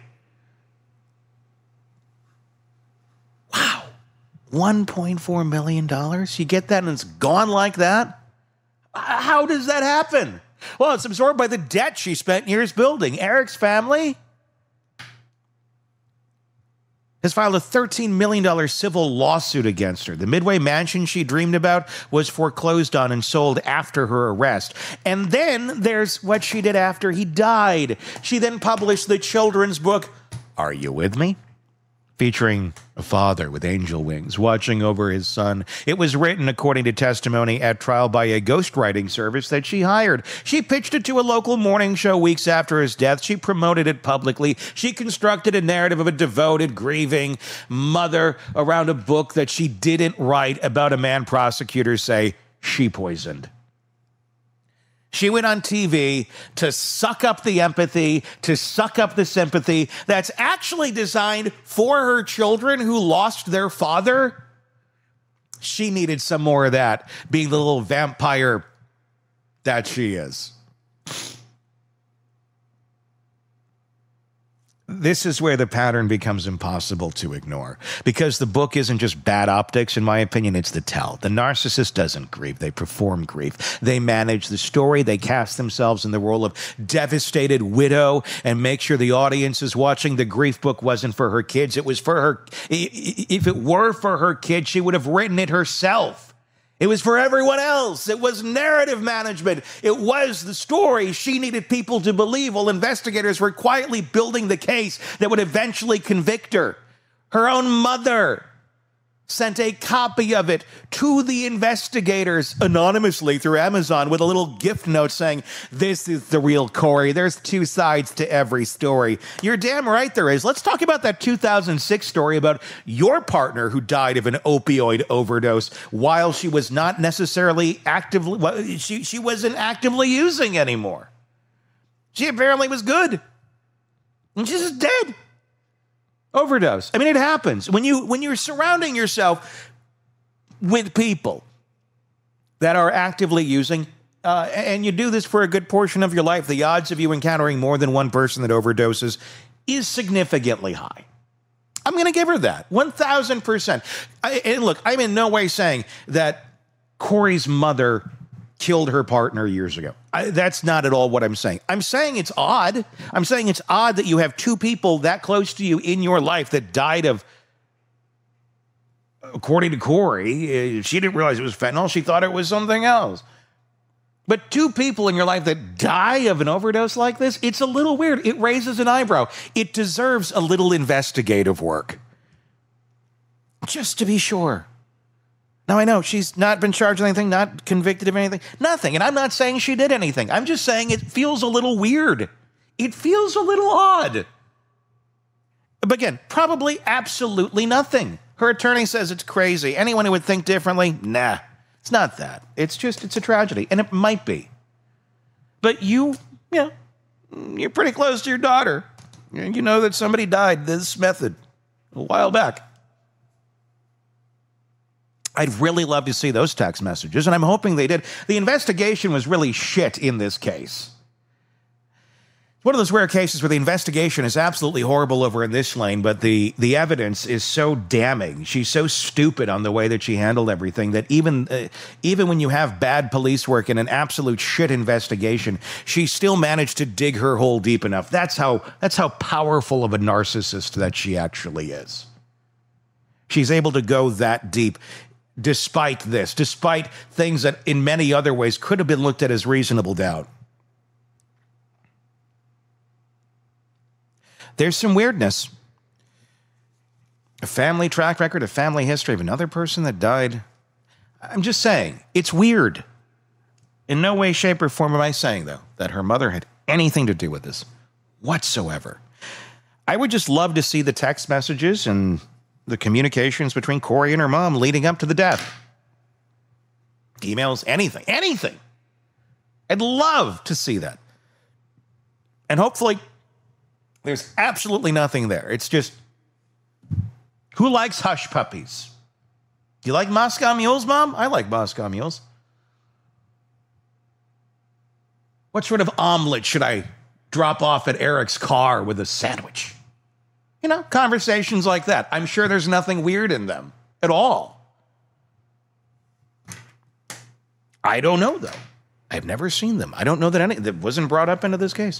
Wow. one point four million dollars? You get that and it's gone like that? How does that happen? Well, it's absorbed by the debt she spent years building. Eric's family has filed a thirteen million dollars civil lawsuit against her. The Midway mansion she dreamed about was foreclosed on and sold after her arrest. And then there's what she did after he died. She then published the children's book, Are You With Me? Featuring a father with angel wings watching over his son. It was written, according to testimony at trial, by a ghostwriting service that she hired. She pitched it to a local morning show weeks after his death. She promoted it publicly. She constructed a narrative of a devoted, grieving mother around a book that she didn't write about a man prosecutors say she poisoned. She went on T V to suck up the empathy, to suck up the sympathy that's actually designed for her children who lost their father. She needed some more of that, being the little vampire that she is. This is where the pattern becomes impossible to ignore, because the book isn't just bad optics. In my opinion, it's the tell. The narcissist doesn't grieve. They perform grief. They manage the story. They cast themselves in the role of devastated widow and make sure the audience is watching. The grief book wasn't for her kids. It was for her. If it were for her kids, she would have written it herself. It was for everyone else. It was narrative management. It was the story she needed people to believe while investigators were quietly building the case that would eventually convict her. Her own mother sent a copy of it to the investigators anonymously through Amazon with a little gift note saying, this is the real Corey. There's two sides to every story. You're damn right there is. Let's talk about that two thousand six story about your partner who died of an opioid overdose while she was not necessarily actively, well, she, she wasn't actively using anymore. She apparently was good. And she's just dead. Overdose. I mean, it happens. When, you, when you're surrounding yourself with people that are actively using, uh, and you do this for a good portion of your life, the odds of you encountering more than one person that overdoses is significantly high. I'm going to give her that, one thousand percent. I, and look, I'm in no way saying that Corey's mother killed her partner years ago. I, that's not at all what I'm saying. I'm saying it's odd. I'm saying it's odd that you have two people that close to you in your life that died of, according to Corey, she didn't realize it was fentanyl. She thought it was something else. But two people in your life that die of an overdose like this, it's a little weird. It raises an eyebrow. It deserves a little investigative work. Just to be sure. Now, I know she's not been charged with anything, not convicted of anything, nothing. And I'm not saying she did anything. I'm just saying it feels a little weird. It feels a little odd. But again, probably absolutely nothing. Her attorney says it's crazy. Anyone who would think differently, nah, it's not that. It's just, it's a tragedy. And it might be. But you, yeah, you're pretty close to your daughter. You know that somebody died this method a while back. I'd really love to see those text messages, and I'm hoping they did. The investigation was really shit in this case. It's one of those rare cases where the investigation is absolutely horrible over in this lane, but the, the evidence is so damning. She's so stupid on the way that she handled everything that even, uh, even when you have bad police work and an absolute shit investigation, she still managed to dig her hole deep enough. That's how, that's how powerful of a narcissist that she actually is. She's able to go that deep. Despite this, despite things that in many other ways could have been looked at as reasonable doubt. There's some weirdness. A family track record, a family history of another person that died. I'm just saying, it's weird. In no way, shape, or form am I saying, though, that her mother had anything to do with this whatsoever. I would just love to see the text messages and the communications between Corey and her mom leading up to the death. Emails, anything, anything. I'd love to see that. And hopefully there's absolutely nothing there. It's just, who likes hush puppies? Do you like Moscow mules, Mom? I like Moscow mules. What sort of omelet should I drop off at Eric's car with a sandwich? You know, conversations like that. I'm sure there's nothing weird in them at all. I don't know, though. I've never seen them. I don't know that any that wasn't brought up into this case.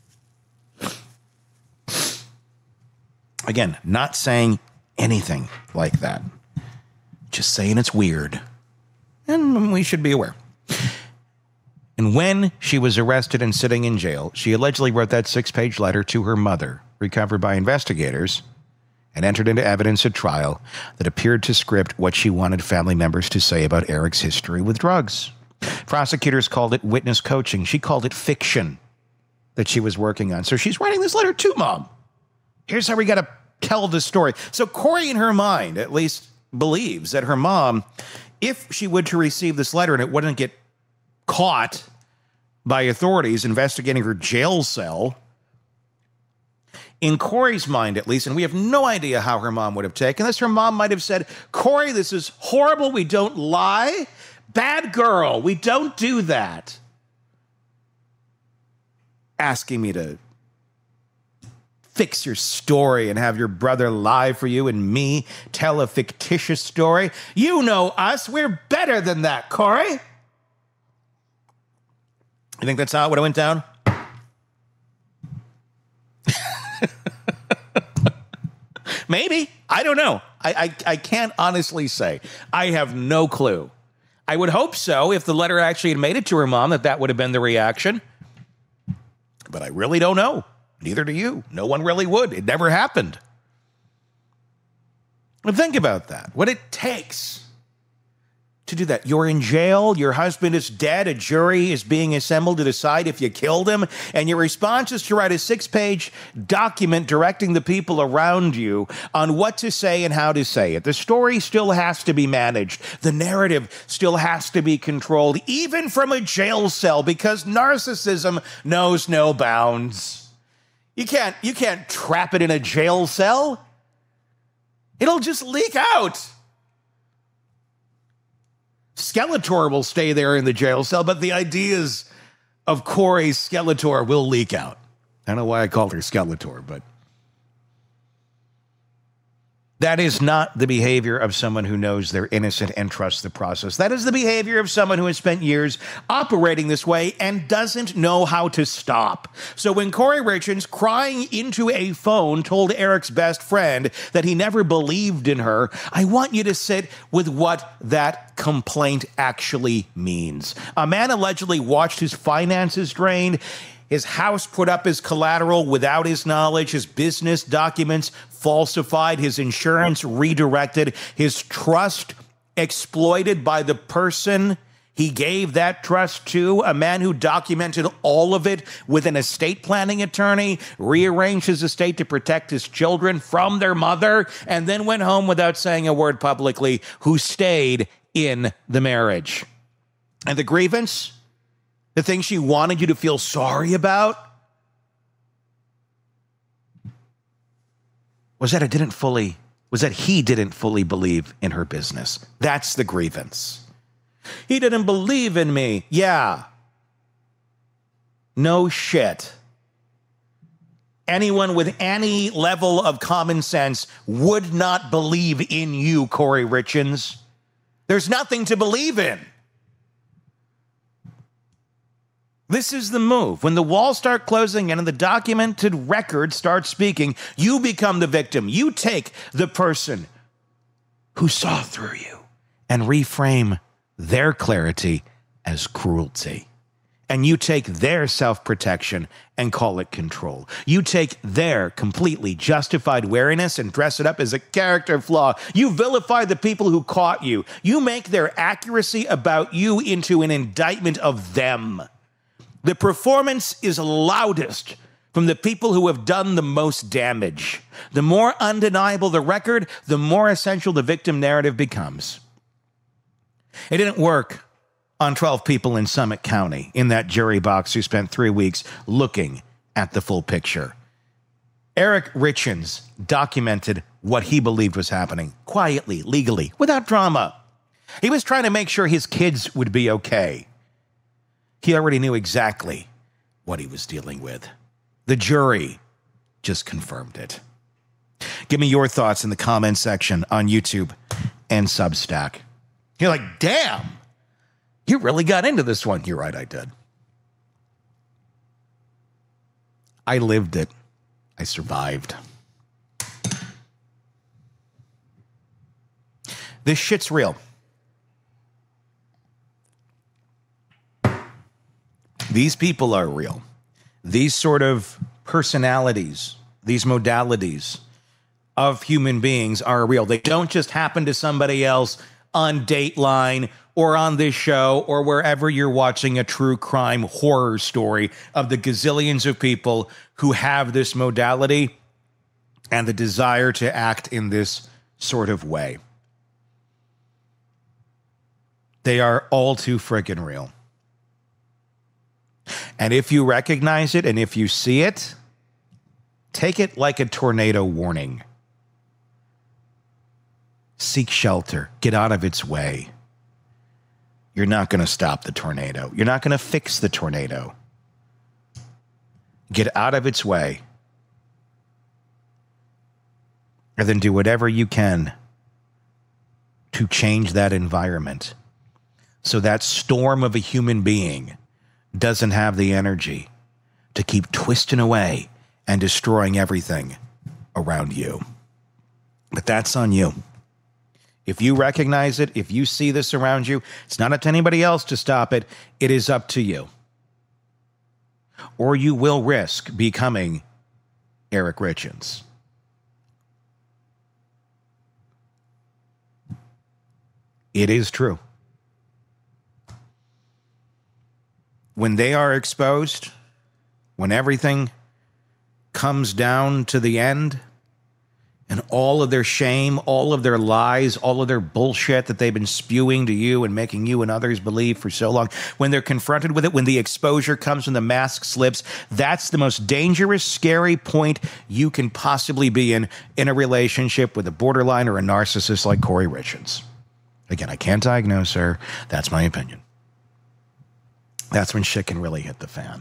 Again, not saying anything like that. Just saying it's weird. And we should be aware. And when she was arrested and sitting in jail, she allegedly wrote that six-page letter to her mother, recovered by investigators, and entered into evidence at trial that appeared to script what she wanted family members to say about Eric's history with drugs. Prosecutors called it witness coaching. She called it fiction that she was working on. So she's writing this letter to Mom. Here's how we got to tell the story. So Corey, in her mind, at least believes that her mom, if she would to receive this letter and it wouldn't get caught by authorities investigating her jail cell, in Corey's mind at least, and we have no idea how her mom would have taken this, her mom might have said, Corey, this is horrible. We don't lie. Bad girl. We don't do that. Asking me to fix your story and have your brother lie for you and me tell a fictitious story. You know us. We're better than that, Corey. You think that's how it would have went down? Maybe. I don't know. I, I, I can't honestly say. I have no clue. I would hope so if the letter actually had made it to her mom, that that would have been the reaction. But I really don't know. Neither do you. No one really would. It never happened. But think about that. What it takes to do that. You're in jail. Your husband is dead. A jury is being assembled to decide if you killed him. And your response is to write a six-page document directing the people around you on what to say and how to say it. The story still has to be managed. The narrative still has to be controlled, even from a jail cell, because narcissism knows no bounds. You can't, you can't trap it in a jail cell. It'll just leak out. Skeletor will stay there in the jail cell, but the ideas of Corey Skeletor will leak out. I don't know why I called her Skeletor, but that is not the behavior of someone who knows they're innocent and trusts the process. That is the behavior of someone who has spent years operating this way and doesn't know how to stop. So when Corey Richards, crying into a phone, told Eric's best friend that he never believed in her, I want you to sit with what that complaint actually means. A man allegedly watched his finances drained, his house put up as collateral without his knowledge, his business documents falsified, his insurance redirected, his trust exploited by the person he gave that trust to, a man who documented all of it with an estate planning attorney, rearranged his estate to protect his children from their mother, and then went home without saying a word publicly, who stayed in the marriage. And the grievance? The thing she wanted you to feel sorry about was that it didn't fully, was that he didn't fully believe in her business. That's the grievance. He didn't believe in me. Yeah. No shit. Anyone with any level of common sense would not believe in you, Corey Richards. There's nothing to believe in. This is the move. When the walls start closing in and the documented record starts speaking, you become the victim. You take the person who saw through you and reframe their clarity as cruelty. And you take their self-protection and call it control. You take their completely justified wariness and dress it up as a character flaw. You vilify the people who caught you. You make their accuracy about you into an indictment of them. The performance is loudest from the people who have done the most damage. The more undeniable the record, the more essential the victim narrative becomes. It didn't work on twelve people in Summit County in that jury box who spent three weeks looking at the full picture. Eric Richins documented what he believed was happening quietly, legally, without drama. He was trying to make sure his kids would be okay. He already knew exactly what he was dealing with. The jury just confirmed it. Give me your thoughts in the comment section on YouTube and Substack. You're like, damn, you really got into this one. You're right, I did. I lived it. I survived. This shit's real. These people are real. These sort of personalities, these modalities of human beings are real. They don't just happen to somebody else on Dateline or on this show or wherever you're watching a true crime horror story of the gazillions of people who have this modality and the desire to act in this sort of way. They are all too friggin' real. And if you recognize it and if you see it, take it like a tornado warning. Seek shelter. Get out of its way. You're not going to stop the tornado. You're not going to fix the tornado. Get out of its way. And then do whatever you can to change that environment so that storm of a human being doesn't have the energy to keep twisting away and destroying everything around you. But that's on you. If you recognize it, if you see this around you, it's not up to anybody else to stop it. It is up to you. Or you will risk becoming Eric Richins. It is true. When they are exposed, when everything comes down to the end, and all of their shame, all of their lies, all of their bullshit that they've been spewing to you and making you and others believe for so long, when they're confronted with it, when the exposure comes, when the mask slips, that's the most dangerous, scary point you can possibly be in, in a relationship with a borderline or a narcissist like Corey Richins. Again, I can't diagnose her. That's my opinion. That's when shit can really hit the fan.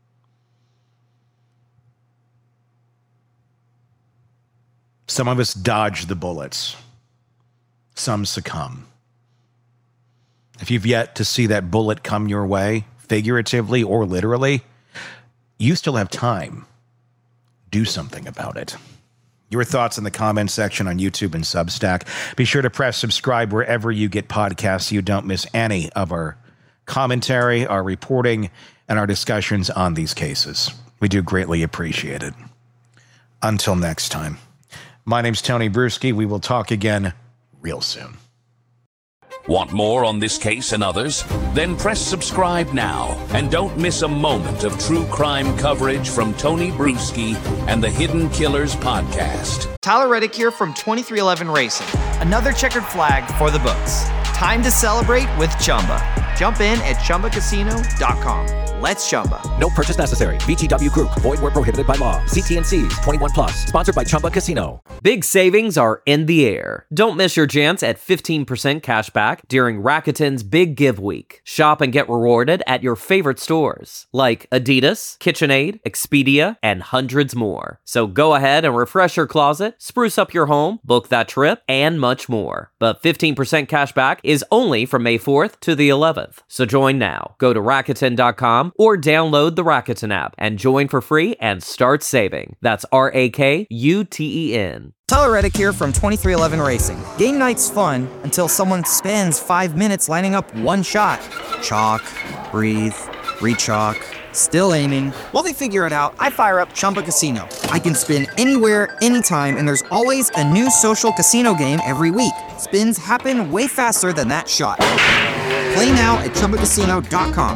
Some of us dodge the bullets. Some succumb. If you've yet to see that bullet come your way, figuratively or literally, you still have time. Do something about it. Your thoughts in the comment section on YouTube and Substack. Be sure to press subscribe wherever you get podcasts so you don't miss any of our commentary, our reporting, and our discussions on these cases. We do greatly appreciate it. Until next time, my name's Tony Bruschi. We will talk again real soon. Want more on this case and others? Then press subscribe now and don't miss a moment of true crime coverage from Tony Bruschi and the Hidden Killers podcast. Tyler Reddick here from twenty-three eleven Racing. Another checkered flag for the books. Time to celebrate with Chumba. Jump in at Chumba Casino dot com. Let's Chumba. No purchase necessary. V G W Group. Void where prohibited by law. See T and C's. twenty-one plus. Sponsored by Chumba Casino. Big savings are in the air. Don't miss your chance at fifteen percent cash back during Rakuten's Big Give Week. Shop and get rewarded at your favorite stores like Adidas, KitchenAid, Expedia, and hundreds more. So go ahead and refresh your closet, spruce up your home, book that trip, and much more. But fifteen percent cash back is only from May fourth to the eleventh. So join now. Go to Rakuten dot com or download the Rakuten app and join for free and start saving. That's R A K U T E N. Tyler Reddick here from twenty-three eleven Racing. Game night's fun until someone spends five minutes lining up one shot. Chalk, breathe, re-chalk, still aiming. While they figure it out, I fire up Chumba Casino. I can spin anywhere, anytime, and there's always a new social casino game every week. Spins happen way faster than that shot. Play now at Chumba Casino dot com.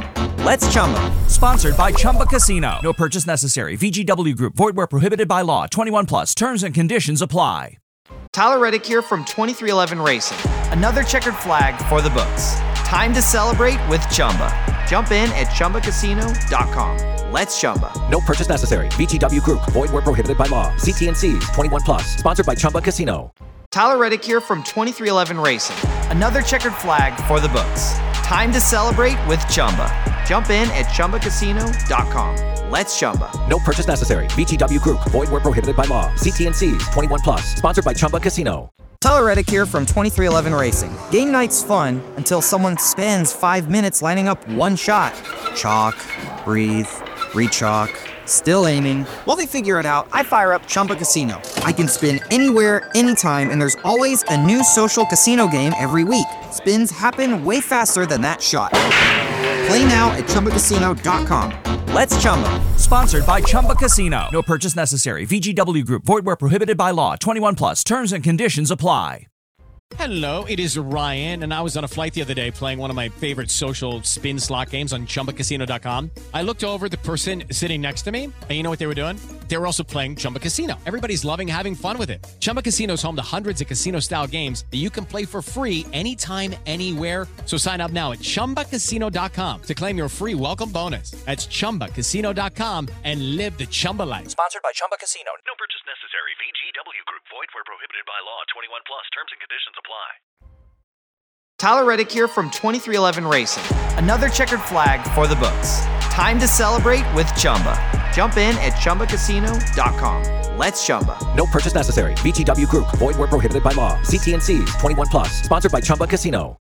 Let's Chumba. Sponsored by Chumba Casino. No purchase necessary. V G W Group. Void where prohibited by law. twenty-one plus. Terms and conditions apply. Tyler Reddick here from twenty-three eleven Racing. Another checkered flag for the books. Time to celebrate with Chumba. Jump in at chumba casino dot com. Let's Chumba. No purchase necessary. V G W Group. Void where prohibited by law. See T and Cs. twenty-one plus. Sponsored by Chumba Casino. Tyler Reddick here from twenty-three eleven Racing. Another checkered flag for the books. Time to celebrate with Chumba. Jump in at chumba casino dot com. Let's Chumba. No purchase necessary. V G W Group. Void where prohibited by law. See T and Cs. twenty-one plus. Sponsored by Chumba Casino. Tyler Reddick here from twenty-three eleven Racing. Game night's fun until someone spends five minutes lining up one shot. Chalk, breathe, re-chalk, still aiming. While they figure it out, I fire up Chumba Casino. I can spin anywhere, anytime, and there's always a new social casino game every week. Spins happen way faster than that shot. Play now at chumba casino dot com. Let's Chumba. Sponsored by Chumba Casino. No purchase necessary. V G W Group. Void where prohibited by law. twenty-one plus. Terms and conditions apply. Hello, it is Ryan, and I was on a flight the other day playing one of my favorite social spin slot games on chumba casino dot com. I looked over at the person sitting next to me, and you know what they were doing? They were also playing Chumba Casino. Everybody's loving having fun with it. Chumba Casino is home to hundreds of casino-style games that you can play for free anytime, anywhere. So sign up now at chumba casino dot com to claim your free welcome bonus. That's chumba casino dot com and live the Chumba life. Sponsored by Chumba Casino. No purchase necessary. V G W Group. Void where prohibited by law. twenty-one plus. Terms and conditions apply. Tyler Reddick here from twenty-three eleven Racing. Another checkered flag for the books. Time to celebrate with Chumba. Jump in at chumba casino dot com. Let's Chumba. No purchase necessary. V G W Group. Void where prohibited by law. See T and Cs. twenty-one plus. Sponsored by Chumba Casino.